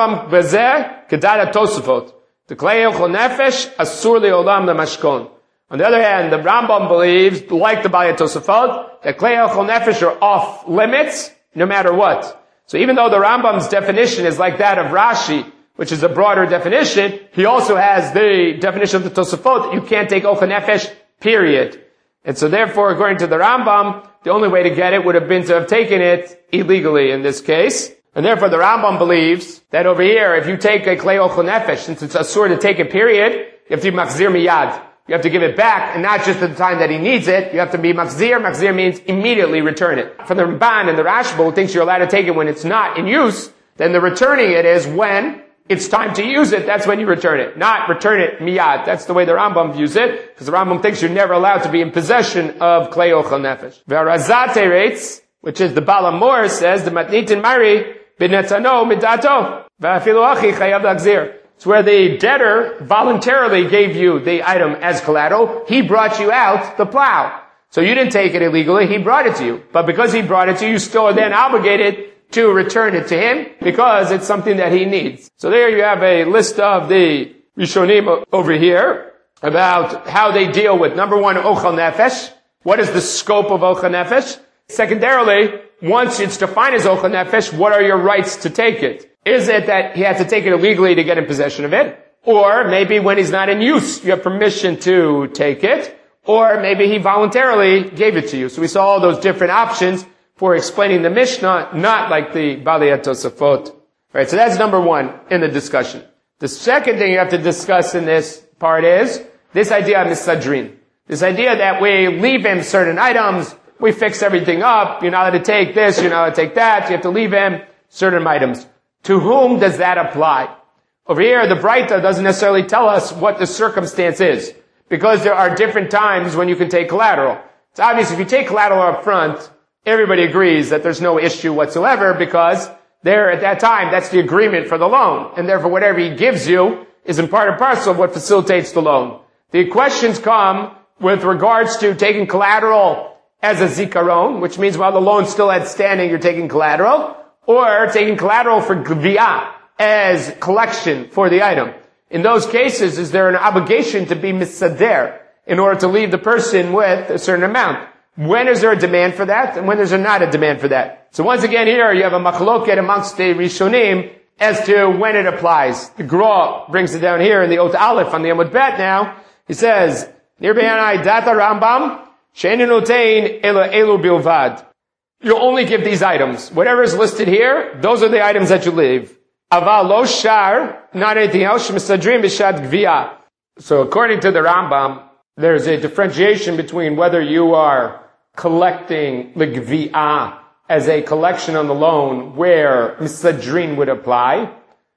the Rambam believes, like the Balei Tosafot, that Klei Ochel Nefesh are off limits no matter what. So even though the Rambam's definition is like that of Rashi, which is a broader definition, he also has the definition of the Tosafot that you can't take Ochel Nefesh, period. And so therefore, according to the Rambam, the only way to get it would have been to have taken it illegally in this case. And therefore the Rambam believes that over here, if you take a Klei Ochel Nefesh, since it's asur to take it, period, you have to be machzir miyad. You have to give it back, and not just at the time that he needs it. You have to be machzir. Machzir means immediately return it. From the Ramban and the Rashba, who thinks you're allowed to take it when it's not in use, then the returning it is when it's time to use it. That's when you return it. Not return it miyad. That's the way the Rambam views it, because the Rambam thinks you're never allowed to be in possession of Klei Ochel Nefesh. Ve'arazate rates, which is the Balamor, says the matnitin mari b'netano midato ve'afilu achi chayav lachzir. It's where the debtor voluntarily gave you the item as collateral. He brought you out the plow. So you didn't take it illegally. He brought it to you. But because he brought it to you, you still are then obligated to return it to him because it's something that he needs. So there you have a list of the Rishonim over here about how they deal with, number one, ochel nefesh. What is the scope of ochel nefesh? Secondarily, once it's defined as ochel nefesh, what are your rights to take it? Is it that he had to take it illegally to get in possession of it? Or maybe when he's not in use, you have permission to take it? Or maybe he voluntarily gave it to you. So we saw all those different options for explaining the Mishnah, not like the Balei HaTosafot. Right, so that's number one in the discussion. The second thing you have to discuss in this part is this idea of misadrin. This idea that we leave him certain items, we fix everything up, you're not allowed to take this, you're not allowed to take that, you have to leave him certain items. To whom does that apply? Over here, the Braita doesn't necessarily tell us what the circumstance is, because there are different times when you can take collateral. It's obvious if you take collateral up front, everybody agrees that there's no issue whatsoever, because there at that time, that's the agreement for the loan, and therefore whatever he gives you is in part and parcel of what facilitates the loan. The questions come with regards to taking collateral as a zikaron, which means while the loan's still outstanding, you're taking collateral, or taking collateral for gviyah, as collection for the item. In those cases, is there an obligation to be misader in order to leave the person with a certain amount? When is there a demand for that, and when is there not a demand for that? So once again here, you have a machloket amongst the Rishonim as to when it applies. The Gra brings it down here in the Ot Aleph on the Amud Bet now. He says, Nir Be'anai Data Rambam, She'enu notein ela elu bilvad. You only give these items. Whatever is listed here, those are the items that you leave. Aval lo shar, not anything else, misadrim b'shad gviyah. So according to the Rambam, there's a differentiation between whether you are collecting the gviyah as a collection on the loan where misadrin would apply,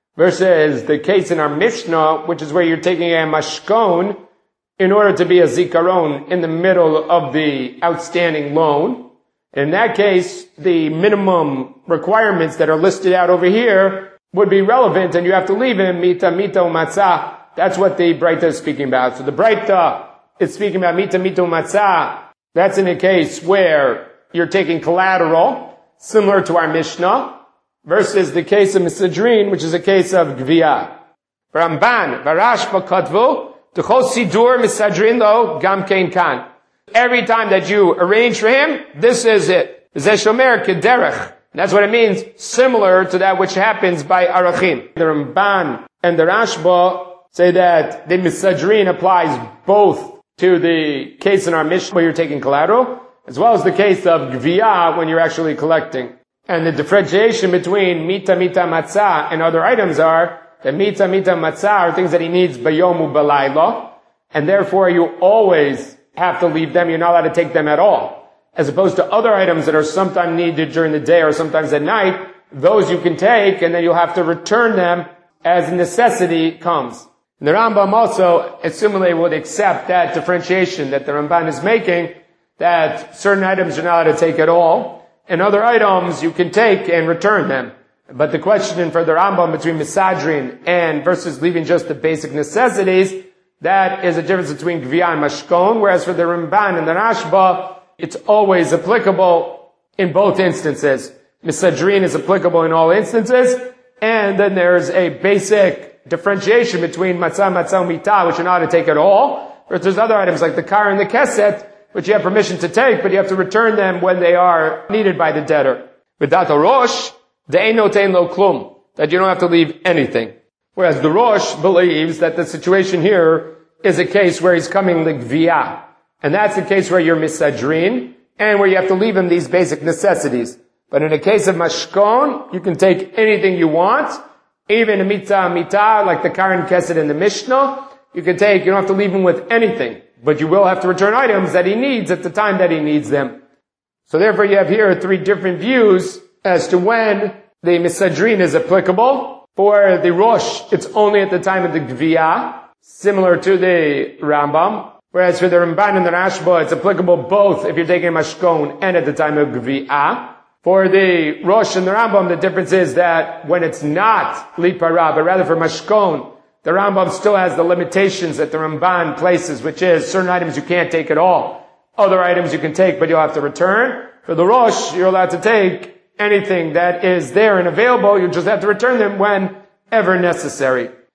versus the case in our Mishnah, which is where you're taking a mashkon in order to be a zikaron in the middle of the outstanding loan. In that case, the minimum requirements that are listed out over here would be relevant, and you have to leave him mita mita umatzah. That's what the Braita is speaking about. So the Braita is speaking about mita mita umatzah. That's in a case where you're taking collateral, similar to our Mishnah, versus the case of misadrin, which is a case of gviyah. Ramban, Varashba Katvu, T'chol Sidur misadrin lo gam kein kan. Every time that you arrange for him, this is it. Zeh shomer kederech. That's what it means, similar to that which happens by arachim. The Ramban and the Rashba say that the misadrin applies both to the case in our Mishnah where you're taking collateral, as well as the case of gviyah when you're actually collecting. And the differentiation between mita mita matzah and other items are that mita mita matzah are things that he needs bayomu balayla, and therefore you always have to leave them. You're not allowed to take them at all. As opposed to other items that are sometimes needed during the day or sometimes at night, those you can take and then you'll have to return them as necessity comes. And the Rambam also, similarly, would accept that differentiation that the Ramban is making, that certain items you're not allowed to take at all, and other items you can take and return them. But the question for the Rambam between misadrin and versus leaving just the basic necessities, that is a difference between gviyah and mashkon, whereas for the Ramban and the Rashba, it's always applicable in both instances. Misadrin is applicable in all instances, and then there's a basic differentiation between matzah, matzah, mitah, which you're not to take at all, or there's other items like the kar and the keset, which you have permission to take, but you have to return them when they are needed by the debtor. With that rosh, de'ein notein lo klum, that you don't have to leave anything. Whereas the rosh believes that the situation here is a case where he's coming like gviyah. And that's the case where you're misadrin, and where you have to leave him these basic necessities. But in a case of mashkon, you can take anything you want, even a mitah mitah, like the Karen Kesed in the Mishnah, you can take, you don't have to leave him with anything, but you will have to return items that he needs at the time that he needs them. So therefore you have here three different views as to when the misadrin is applicable. For the rosh, it's only at the time of the gviyah, similar to the Rambam. Whereas for the Ramban and the Rashba, it's applicable both if you're taking a mashkon and at the time of gviyah. For the Rosh and the Rambam, the difference is that when it's not lipara, but rather for mashkon, the Rambam still has the limitations that the Ramban places, which is certain items you can't take at all. Other items you can take, but you'll have to return. For the Rosh, you're allowed to take anything that is there and available. You just have to return them whenever necessary.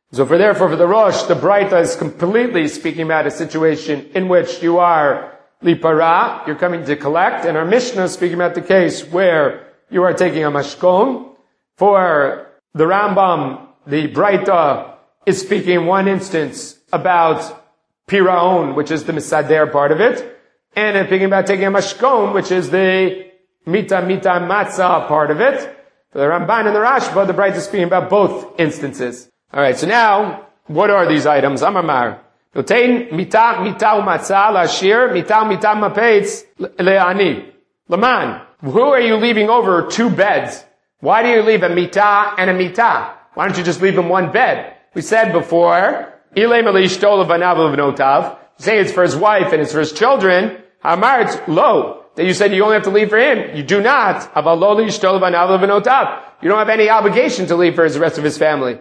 So for therefore, for the Rosh, the Braita is completely speaking about a situation in which you are lipara, you're coming to collect, and our Mishnah is speaking about the case where you are taking a mashkon. For the Rambam, the Braita is speaking in one instance about piraon, which is the misader part of it, and it's speaking about taking a mashkon, which is the mita mita matzah part of it. For the Ramban and the Rashba, the Braita is speaking about both instances. Alright, so now, what are these items? Amar Notein mita mita umatzah lashir mita mita mapetz le'ani. Laman, who are you leaving over two beds? Why do you leave a mita and a mita? Why don't you just leave them one bed? We said before, ilay malishto levanav levnotav. Say it's for his wife and it's for his children. Hamart lo. That you said you only have to leave for him. You do not. Aval lo lishto levanav levnotav. You don't have any obligation to leave for the rest of his family.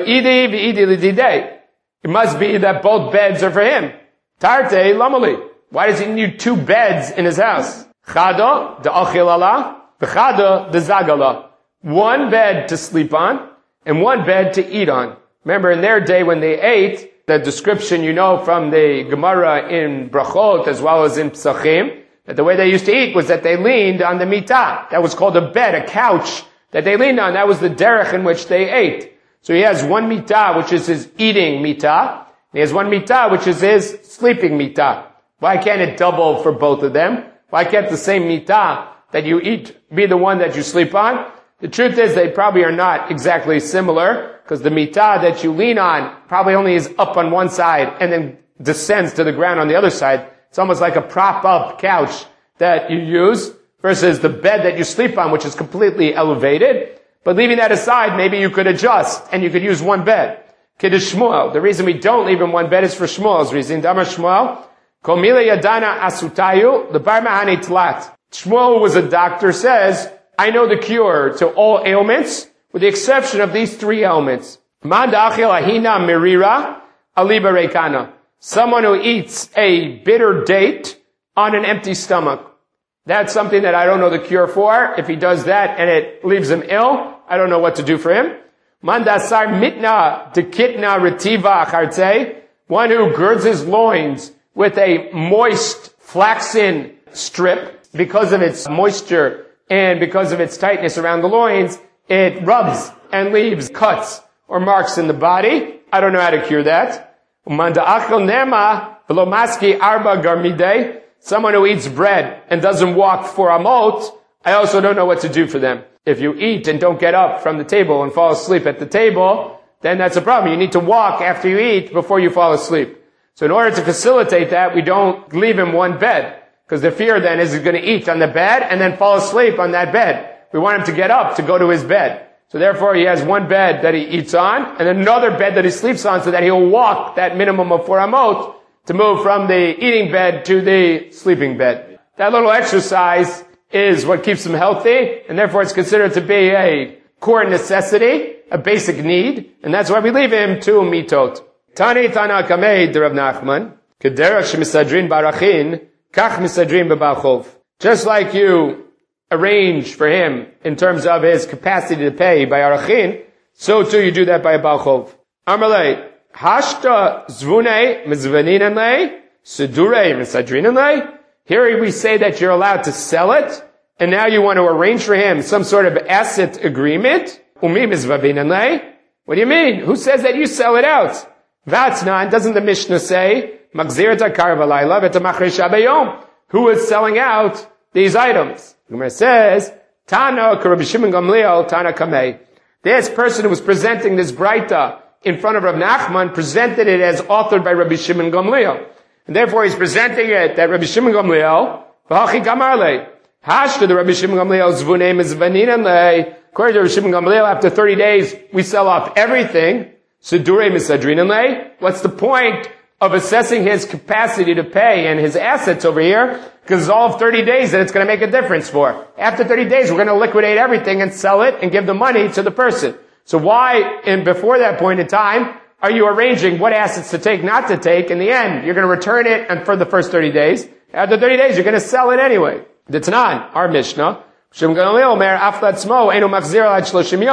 It must be that both beds are for him. Tarte lamali. Why does he need two beds in his house? Chada de achilala, v'chada de zagala. One bed to sleep on, and one bed to eat on. Remember, in their day when they ate, the description you know from the Gemara in Brachot as well as in Psachim, that the way they used to eat was that they leaned on the mitah. That was called a bed, a couch that they leaned on. That was the derech in which they ate. So he has one mitah, which is his eating mitah. He has one mitah, which is his sleeping mitah. Why can't it double for both of them? Why can't the same mitah that you eat be the one that you sleep on? The truth is they probably are not exactly similar, because the mitah that you lean on probably only is up on one side and then descends to the ground on the other side. It's almost like a prop-up couch that you use versus the bed that you sleep on, which is completely elevated. But leaving that aside, maybe you could adjust and you could use one bed. Kiddush Shmuel. The reason we don't leave in one bed is for Shmuel's reason. Damar Shmuel. Kol mila yadana asutayu lebar ma'ani tlat. Shmuel was a doctor, says, I know the cure to all ailments, with the exception of these three ailments. Man da'achil ahina mirira aliba reikana. Someone who eats a bitter date on an empty stomach. That's something that I don't know the cure for. If he does that and it leaves him ill, I don't know what to do for him. Mandasar mitna dekitna retiva acharte. One who girds his loins with a moist flaxen strip because of its moisture and because of its tightness around the loins, it rubs and leaves cuts or marks in the body. I don't know how to cure that. Manda achel nema velomaski arba garmide. Someone who eats bread and doesn't walk for amot, I also don't know what to do for them. If you eat and don't get up from the table and fall asleep at the table, then that's a problem. You need to walk after you eat before you fall asleep. So in order to facilitate that, we don't leave him one bed. Because the fear then is he's going to eat on the bed and then fall asleep on that bed. We want him to get up to go to his bed. So therefore he has one bed that he eats on and another bed that he sleeps on so that he'll walk that minimum of four amot to move from the eating bed to the sleeping bed. That little exercise is what keeps him healthy, and therefore it's considered to be a core necessity, a basic need, and that's why we leave him to mitot. Tani Tana Kamei de Rav Nachman, Kederach Shemisadrin Barachin, Kach Misadrin B'Balchov. Just like you arrange for him in terms of his capacity to pay by Arachin, so too you do that by a Balchov. Amalei, Hashta zvune mizvaninanle, sedure misadrinanle. Here we say that you're allowed to sell it, and now you want to arrange for him some sort of asset agreement. Umi mizvavinanle. What do you mean? Who says that you sell it out? Vatznan, doesn't the Mishnah say, Magzirta karvalayla v'tamachre shabayom? Who is selling out these items? The Gemara says, Tana Rabbi Shimon Gamliel, Tana Kamei. This person who was presenting this Braita in front of Rav Nachman presented it as authored by Rabbi Shimon Gamliel. And therefore he's presenting it that Rabbi Shimon Gamliel, v'hachi gamarle, hashta the Rabbi Shimon Gamliel zvunei mizvaninanle. According to Rabbi Shimon Gamliel, after thirty days, we sell off everything. Sedure misadrinanle. What's the point of assessing his capacity to pay and his assets over here? Because it's all of thirty days that it's going to make a difference for. After thirty days, we're going to liquidate everything and sell it and give the money to the person. So why, in before that point in time, are you arranging what assets to take, not to take? In the end, you're going to return it and for the first thirty days. After thirty days, you're going to sell it anyway. The Tanan, our Mishnah,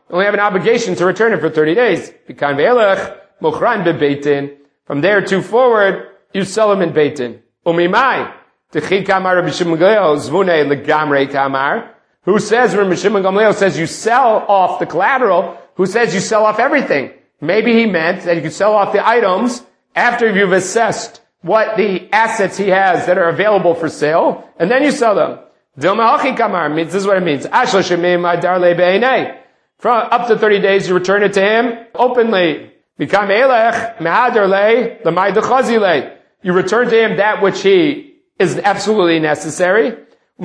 You only have an obligation to return it for thirty days. From there to forward, you sell them in Beitin. Umimai. Who says, when Rabbi Shimon Gamliel says you sell off the collateral, who says you sell off everything? Maybe he meant that you could sell off the items after you've assessed what the assets he has that are available for sale, and then you sell them. This is what it means. From up to thirty days, you return it to him openly. You return to him that which he is absolutely necessary.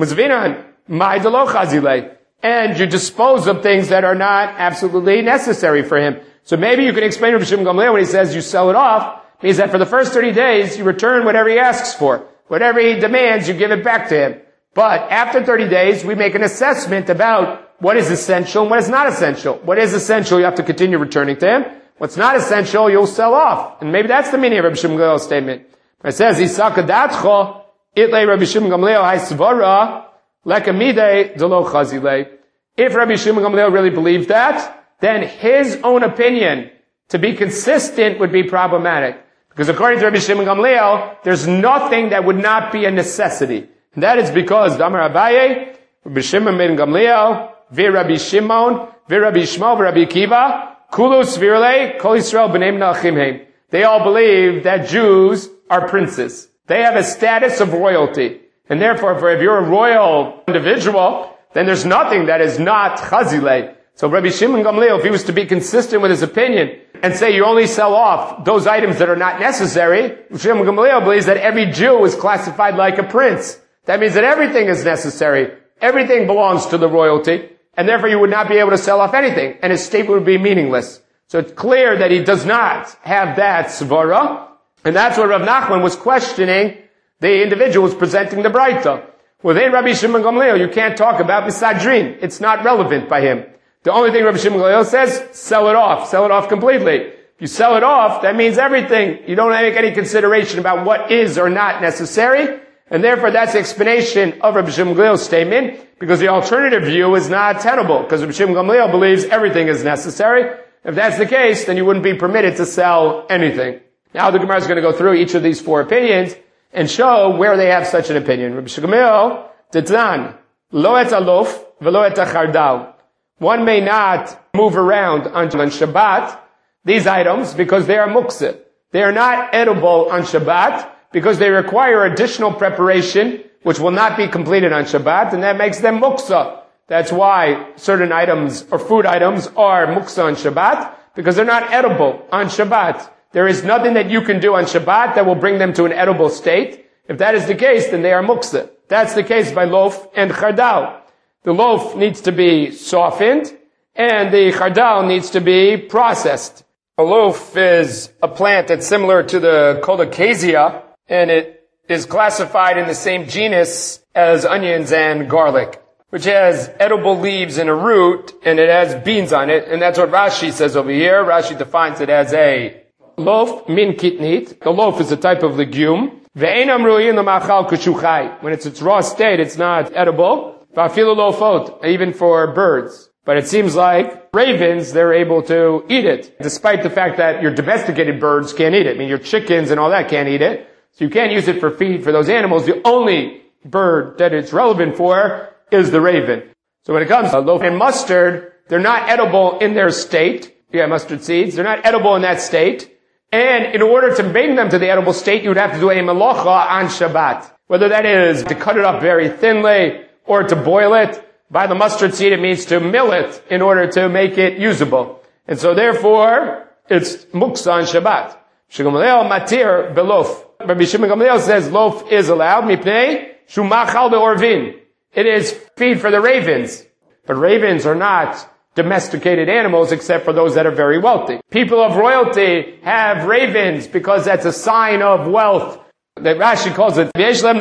And you dispose of things that are not absolutely necessary for him. So maybe you can explain to Rabbi Shimon Gamliel when he says you sell it off, means that for the first thirty days, you return whatever he asks for. Whatever he demands, you give it back to him. But after thirty days, we make an assessment about what is essential and what is not essential. What is essential, you have to continue returning to him. What's not essential, you'll sell off. And maybe that's the meaning of Rabbi Shimon Gamliel's statement. It says, Isakadatcho, itle Rabbi Shimon Gamliel haisvara, lekamide delo chazile. If Rabbi Shimon Gamliel really believed that, then his own opinion to be consistent would be problematic. Because according to Rabbi Shimon Gamliel, there's nothing that would not be a necessity. And that is because Damar Abaye, Rabbi Shimon ben Gamliel, Ve Rabbi Shimon, Ve Rabbi Shmuel, Ve Rabbi Akiva, Kulu Svirle, Kol Yisrael B'nei Menachimhem. They all believe that Jews are princes. They have a status of royalty. And therefore, if you're a royal individual, then there's nothing that is not chazile. So Rabbi Shimon Gamliel, if he was to be consistent with his opinion and say you only sell off those items that are not necessary, Rabbi Shimon Gamliel believes that every Jew is classified like a prince. That means that everything is necessary. Everything belongs to the royalty, and therefore you would not be able to sell off anything, and his statement would be meaningless. So it's clear that he does not have that svara, and that's what Rav Nachman was questioning the individual who's presenting the Braita. Within Rabbi Shimon Gamliel, you can't talk about Misadrin. It's not relevant by him. The only thing Rabbi Shimon Gamliel says, sell it off. Sell it off completely. If you sell it off, that means everything. You don't make any consideration about what is or not necessary. And therefore, that's the explanation of Rabbi Shimon Gamliel's statement, because the alternative view is not tenable, because Rabbi Shimon Gamliel believes everything is necessary. If that's the case, then you wouldn't be permitted to sell anything. Now the Gemara is going to go through each of these four opinions and show where they have such an opinion. Rabbi Shimon Gamliel, Tetlan, lo et alof, velo et achardal. One may not move around on Shabbat these items because they are muktzah. They are not edible on Shabbat because they require additional preparation, which will not be completed on Shabbat, and that makes them muktzah. That's why certain items or food items are muktzah on Shabbat, because they're not edible on Shabbat. There is nothing that you can do on Shabbat that will bring them to an edible state. If that is the case, then they are muktzah. That's the case by loaf and chardal. The loaf needs to be softened, and the chardal needs to be processed. A loaf is a plant that's similar to the colocasia, and it is classified in the same genus as onions and garlic, which has edible leaves and a root, and it has beans on it, and that's what Rashi says over here. Rashi defines it as a loaf, min kitnit. The loaf is a type of legume. Ve'enam ru'in l'machal kushuchai. When it's its raw state, it's not edible. Va'afilu lofot, even for birds. But it seems like ravens, they're able to eat it, despite the fact that your domesticated birds can't eat it. I mean, your chickens and all that can't eat it. So you can't use it for feed for those animals. The only bird that it's relevant for is the raven. So when it comes to loaf and mustard, they're not edible in their state. Yeah, mustard seeds. They're not edible in that state. And in order to bring them to the edible state, you would have to do a melacha on Shabbat. Whether that is to cut it up very thinly or to boil it. By the mustard seed, it means to mill it in order to make it usable. And so therefore, it's muksa on Shabbat. Shimon Gamliel matir belof. Rabbi Shimon Gamliel says loaf is allowed. Mipnei shumachal beorvin. It is feed for the ravens. But ravens are not domesticated animals except for those that are very wealthy. People of royalty have ravens because that's a sign of wealth. That Rashi calls it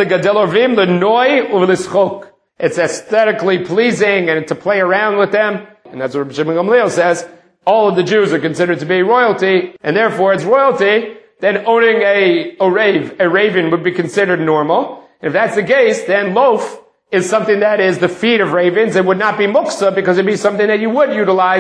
it's aesthetically pleasing and to play around with them. And that's what Rabbi Shimon Gamliel says. All of the Jews are considered to be royalty, and therefore it's royalty. Then owning a, a rave, a raven would be considered normal. And if that's the case, then loaf is something that is the feed of ravens. It would not be muksa because it'd be something that you would utilize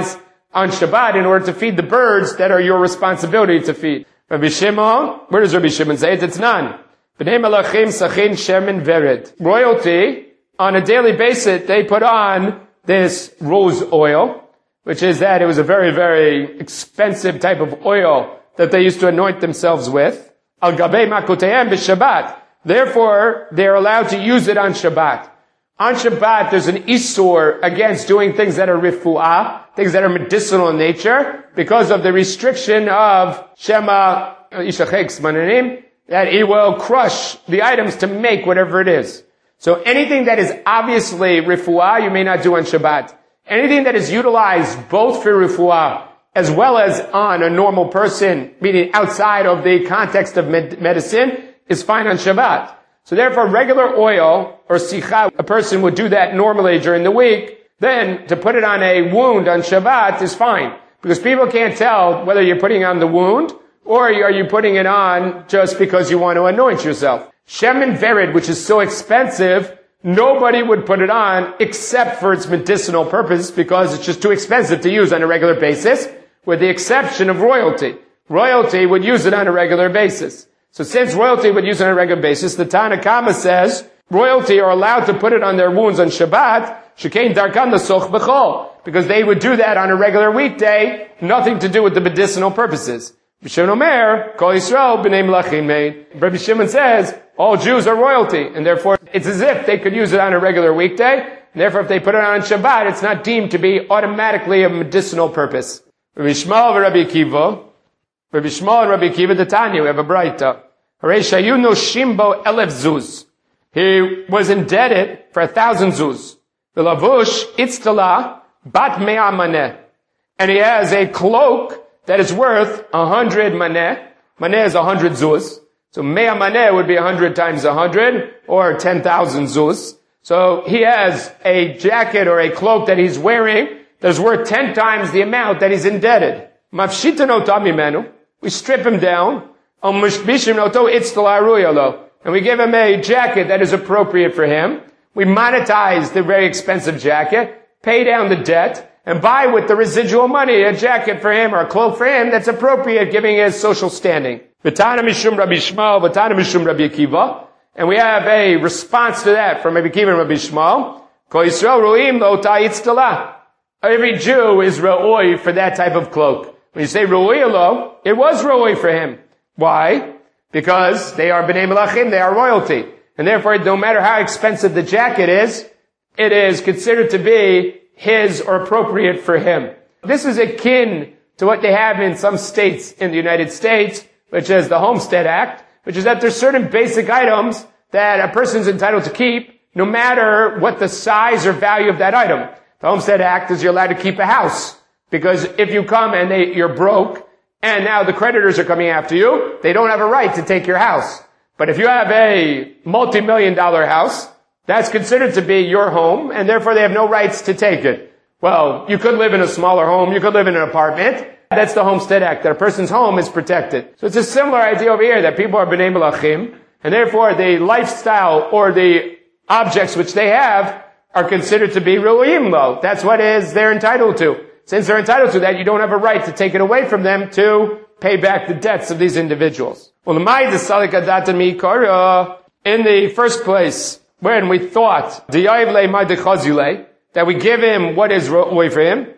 on Shabbat in order to feed the birds that are your responsibility to feed. Rabbi Shimon, where does Rabbi Shimon say it? It's none. B'nei Malachim Sachin Shemin Vered. Royalty, on a daily basis, they put on this rose oil, which is that it was a very, very expensive type of oil that they used to anoint themselves with. Al Gabei Makotehem b'Shabbat. Therefore, they're allowed to use it on Shabbat. On Shabbat, there's an isur against doing things that are rifu'ah, things that are medicinal in nature, because of the restriction of Shema Ishachek Mananim, that it will crush the items to make whatever it is. So anything that is obviously rifu'ah, you may not do on Shabbat. Anything that is utilized both for rifu'ah as well as on a normal person, meaning outside of the context of med- medicine, is fine on Shabbat. So therefore, regular oil or sicha, a person would do that normally during the week. Then to put it on a wound on Shabbat is fine, because people can't tell whether you're putting on the wound or are you putting it on just because you want to anoint yourself. Shemin Vered, which is so expensive, nobody would put it on except for its medicinal purpose, because it's just too expensive to use on a regular basis, with the exception of royalty. Royalty would use it on a regular basis. So since royalty would use it on a regular basis, the Tanna Kama says royalty are allowed to put it on their wounds on Shabbat, Shekain Darkan L'Soch B'chol, because they would do that on a regular weekday, nothing to do with the medicinal purposes. Rabbi Shimon Omer, Kol Yisrael B'nei Melachim Mein. Rabbi Shimon says all Jews are royalty, and therefore it's as if they could use it on a regular weekday, and therefore if they put it on Shabbat, it's not deemed to be automatically a medicinal purpose. Rabbi Shmuel and Rabbi Akiva, Rabbi Shmuel and Rabbi Akiva, the Tanya, we have a Braita. Harei shayu noshimbo elef zuz. He was indebted for a thousand zuz. The lavush itztala bat mea maneh. And he has a cloak that is worth a hundred maneh. Maneh is a hundred zuz. So mea maneh would be a hundred times a hundred, or ten thousand zuz. So he has a jacket or a cloak that he's wearing that is worth ten times the amount that he's indebted. Mafshitan otamimenu. We strip him down, and we give him a jacket that is appropriate for him. We monetize the very expensive jacket, pay down the debt, and buy with the residual money a jacket for him or a cloak for him that's appropriate, giving his social standing. V'tana mishum Rabbi Shmuel, v'tana mishum Rabbi Akiva. And we have a response to that from Rabbi Akiva and Rabbi Shmuel. Kol Yisrael ru'im lo ta'itztala. Every Jew is ra'oi for that type of cloak. When you say Ru'ui Alo, it was Ru'ui for him. Why? Because they are B'nai Melachim, they are royalty. And therefore, no matter how expensive the jacket is, it is considered to be his or appropriate for him. This is akin to what they have in some states in the United States, which is the Homestead Act, which is that there's certain basic items that a person is entitled to keep, no matter what the size or value of that item. The Homestead Act is you're allowed to keep a house. Because if you come and they, you're broke, and now the creditors are coming after you, they don't have a right to take your house. But if you have a multi-million dollar house, that's considered to be your home, and therefore they have no rights to take it. Well, you could live in a smaller home, you could live in an apartment. That's the Homestead Act, that a person's home is protected. So it's a similar idea over here, that people are B'nai Melachim, and therefore the lifestyle or the objects which they have are considered to be Ru'im Lo. That's what is they're entitled to. Since they're entitled to that, you don't have a right to take it away from them to pay back the debts of these individuals. In the first place, when we thought that we give him what is away for him,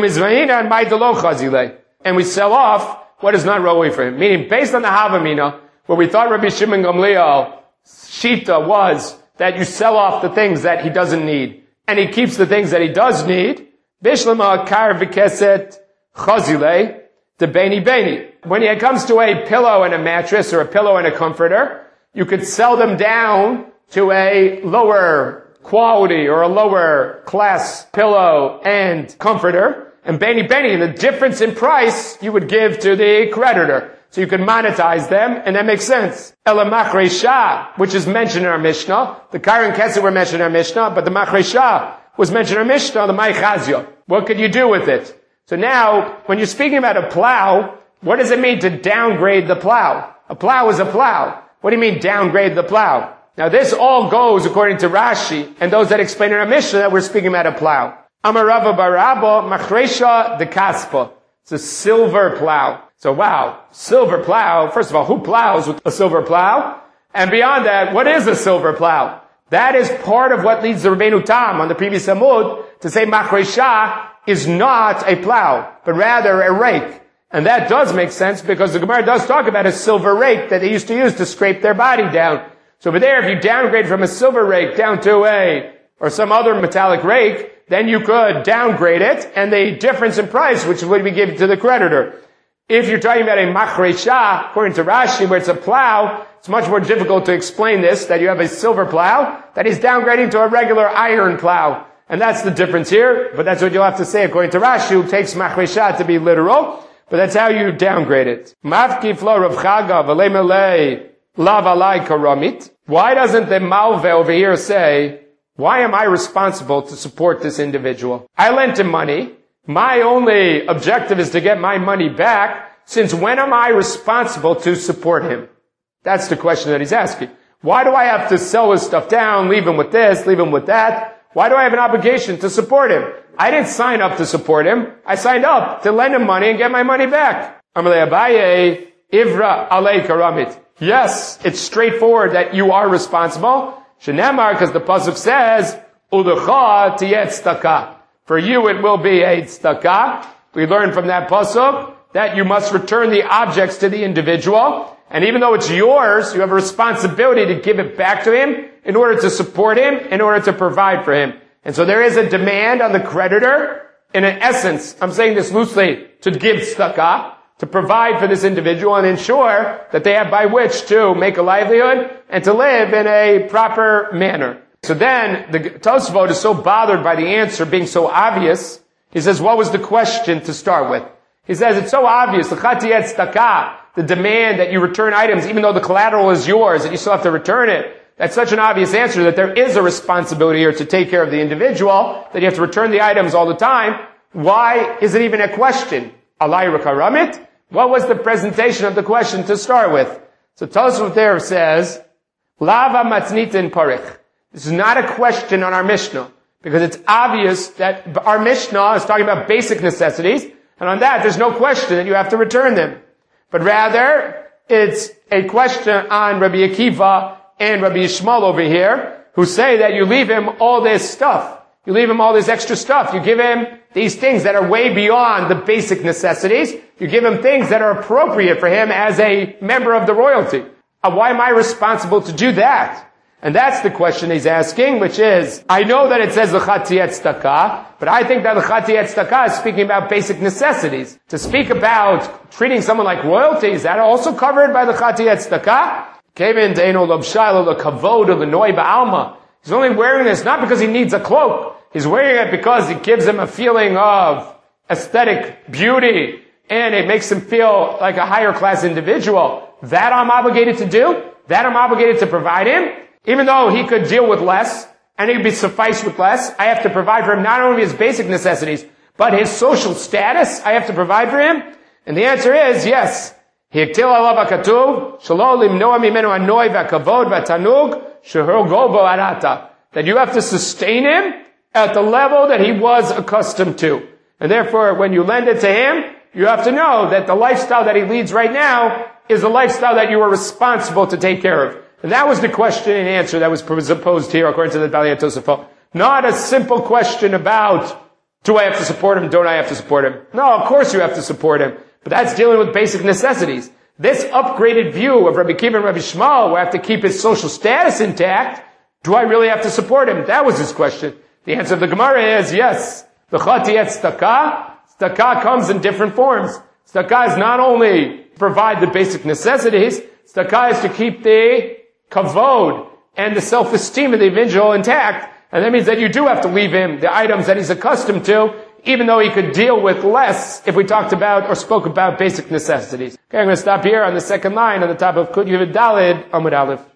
and we sell off what is not away for him. Meaning, based on the Havamina, where we thought Rabbi Shimon Gamliel Shita was that you sell off the things that he doesn't need, and he keeps the things that he does need, Bishlama kar v'keset chazile de beni beni. When it comes to a pillow and a mattress or a pillow and a comforter, you could sell them down to a lower quality or a lower class pillow and comforter. And beni beni, the difference in price you would give to the creditor. So you could monetize them, and that makes sense. Ela machresha, which is mentioned in our Mishnah. The kar and keset were mentioned in our Mishnah, but the machresha was mentioned in our Mishnah, the Maichazio. What could you do with it? So now, when you're speaking about a plow, what does it mean to downgrade the plow? A plow is a plow. What do you mean downgrade the plow? Now this all goes according to Rashi and those that explain in our Mishnah that we're speaking about a plow. Amarava barabo machresha de kaspa. It's a silver plow. So wow, silver plow. First of all, who plows with a silver plow? And beyond that, what is a silver plow? That is part of what leads the Rabbeinu Tam on the previous Amud to say machresha is not a plow, but rather a rake. And that does make sense because the Gemara does talk about a silver rake that they used to use to scrape their body down. So over there, if you downgrade from a silver rake down to a, or some other metallic rake, then you could downgrade it, and the difference in price, which would be given to the creditor. If you're talking about a machresha, according to Rashi, where it's a plow, it's much more difficult to explain this, that you have a silver plow that is downgrading to a regular iron plow. And that's the difference here, but that's what you'll have to say according to Rashi, who takes machresha to be literal, but that's how you downgrade it. Mafki flo Rav Chaga v'lei melei lav alai karamit. Why doesn't the Malve over here say, why am I responsible to support this individual? I lent him money. My only objective is to get my money back. Since when am I responsible to support him? That's the question that he's asking. Why do I have to sell his stuff down, leave him with this, leave him with that? Why do I have an obligation to support him? I didn't sign up to support him. I signed up to lend him money and get my money back. Amalei Abaye, Ivra alei karamit. Yes, it's straightforward that you are responsible. Shenemar, because the pasuk says, Ulecha tiyet tzedakah. For you it will be a tzedakah. We learn from that pasuk that you must return the objects to the individual. And even though it's yours, you have a responsibility to give it back to him in order to support him, in order to provide for him. And so there is a demand on the creditor, in an essence, I'm saying this loosely, to give tzedakah, to provide for this individual and ensure that they have by which to make a livelihood and to live in a proper manner. So then, the Tosfot is so bothered by the answer being so obvious, he says, what was the question to start with? He says, it's so obvious, the chatiyet tzedakah, the demand that you return items, even though the collateral is yours, and you still have to return it. That's such an obvious answer that there is a responsibility here to take care of the individual, that you have to return the items all the time. Why is it even a question? Alai rekaramit? What was the presentation of the question to start with? So Tosfot there says, Lava matnitin parich. This is not a question on our Mishnah, because it's obvious that our Mishnah is talking about basic necessities, and on that there's no question that you have to return them. But rather, it's a question on Rabbi Akiva and Rabbi Yishmael over here, who say that you leave him all this stuff. You leave him all this extra stuff. You give him these things that are way beyond the basic necessities. You give him things that are appropriate for him as a member of the royalty. Uh, why am I responsible to do that? And that's the question he's asking, which is, I know that it says l'chatiyet tzedakah, but I think that l'chatiyet tzedakah is speaking about basic necessities. To speak about treating someone like royalty, is that also covered by l'chatiyet tzedakah? Kevin deino lobshaylo l'kavod l'noi ba'alma. He's only wearing this not because he needs a cloak. He's wearing it because it gives him a feeling of aesthetic beauty, and it makes him feel like a higher class individual. That I'm obligated to do? That I'm obligated to provide him? Even though he could deal with less, and he could be sufficed with less, I have to provide for him not only his basic necessities, but his social status, I have to provide for him? And the answer is, yes. That you have to sustain him at the level that he was accustomed to. And therefore, when you lend it to him, you have to know that the lifestyle that he leads right now is a lifestyle that you are responsible to take care of. And that was the question and answer that was proposed here, according to the Balei Tosafot. Not a simple question about, do I have to support him, don't I have to support him? No, of course you have to support him. But that's dealing with basic necessities. This upgraded view of Rabbi Akiva and Rabbi Yishmael, where I have to keep his social status intact, do I really have to support him? That was his question. The answer of the Gemara is yes. The chatiyet tzedakah, tzedakah comes in different forms. Tzedakah is not only provide the basic necessities, tzedakah is to keep the kavod and the self-esteem of the individual intact. And that means that you do have to leave him the items that he's accustomed to, even though he could deal with less if we talked about or spoke about basic necessities. Okay, I'm going to stop here on the second line on the top of Kut Yud Daled Amud Aleph.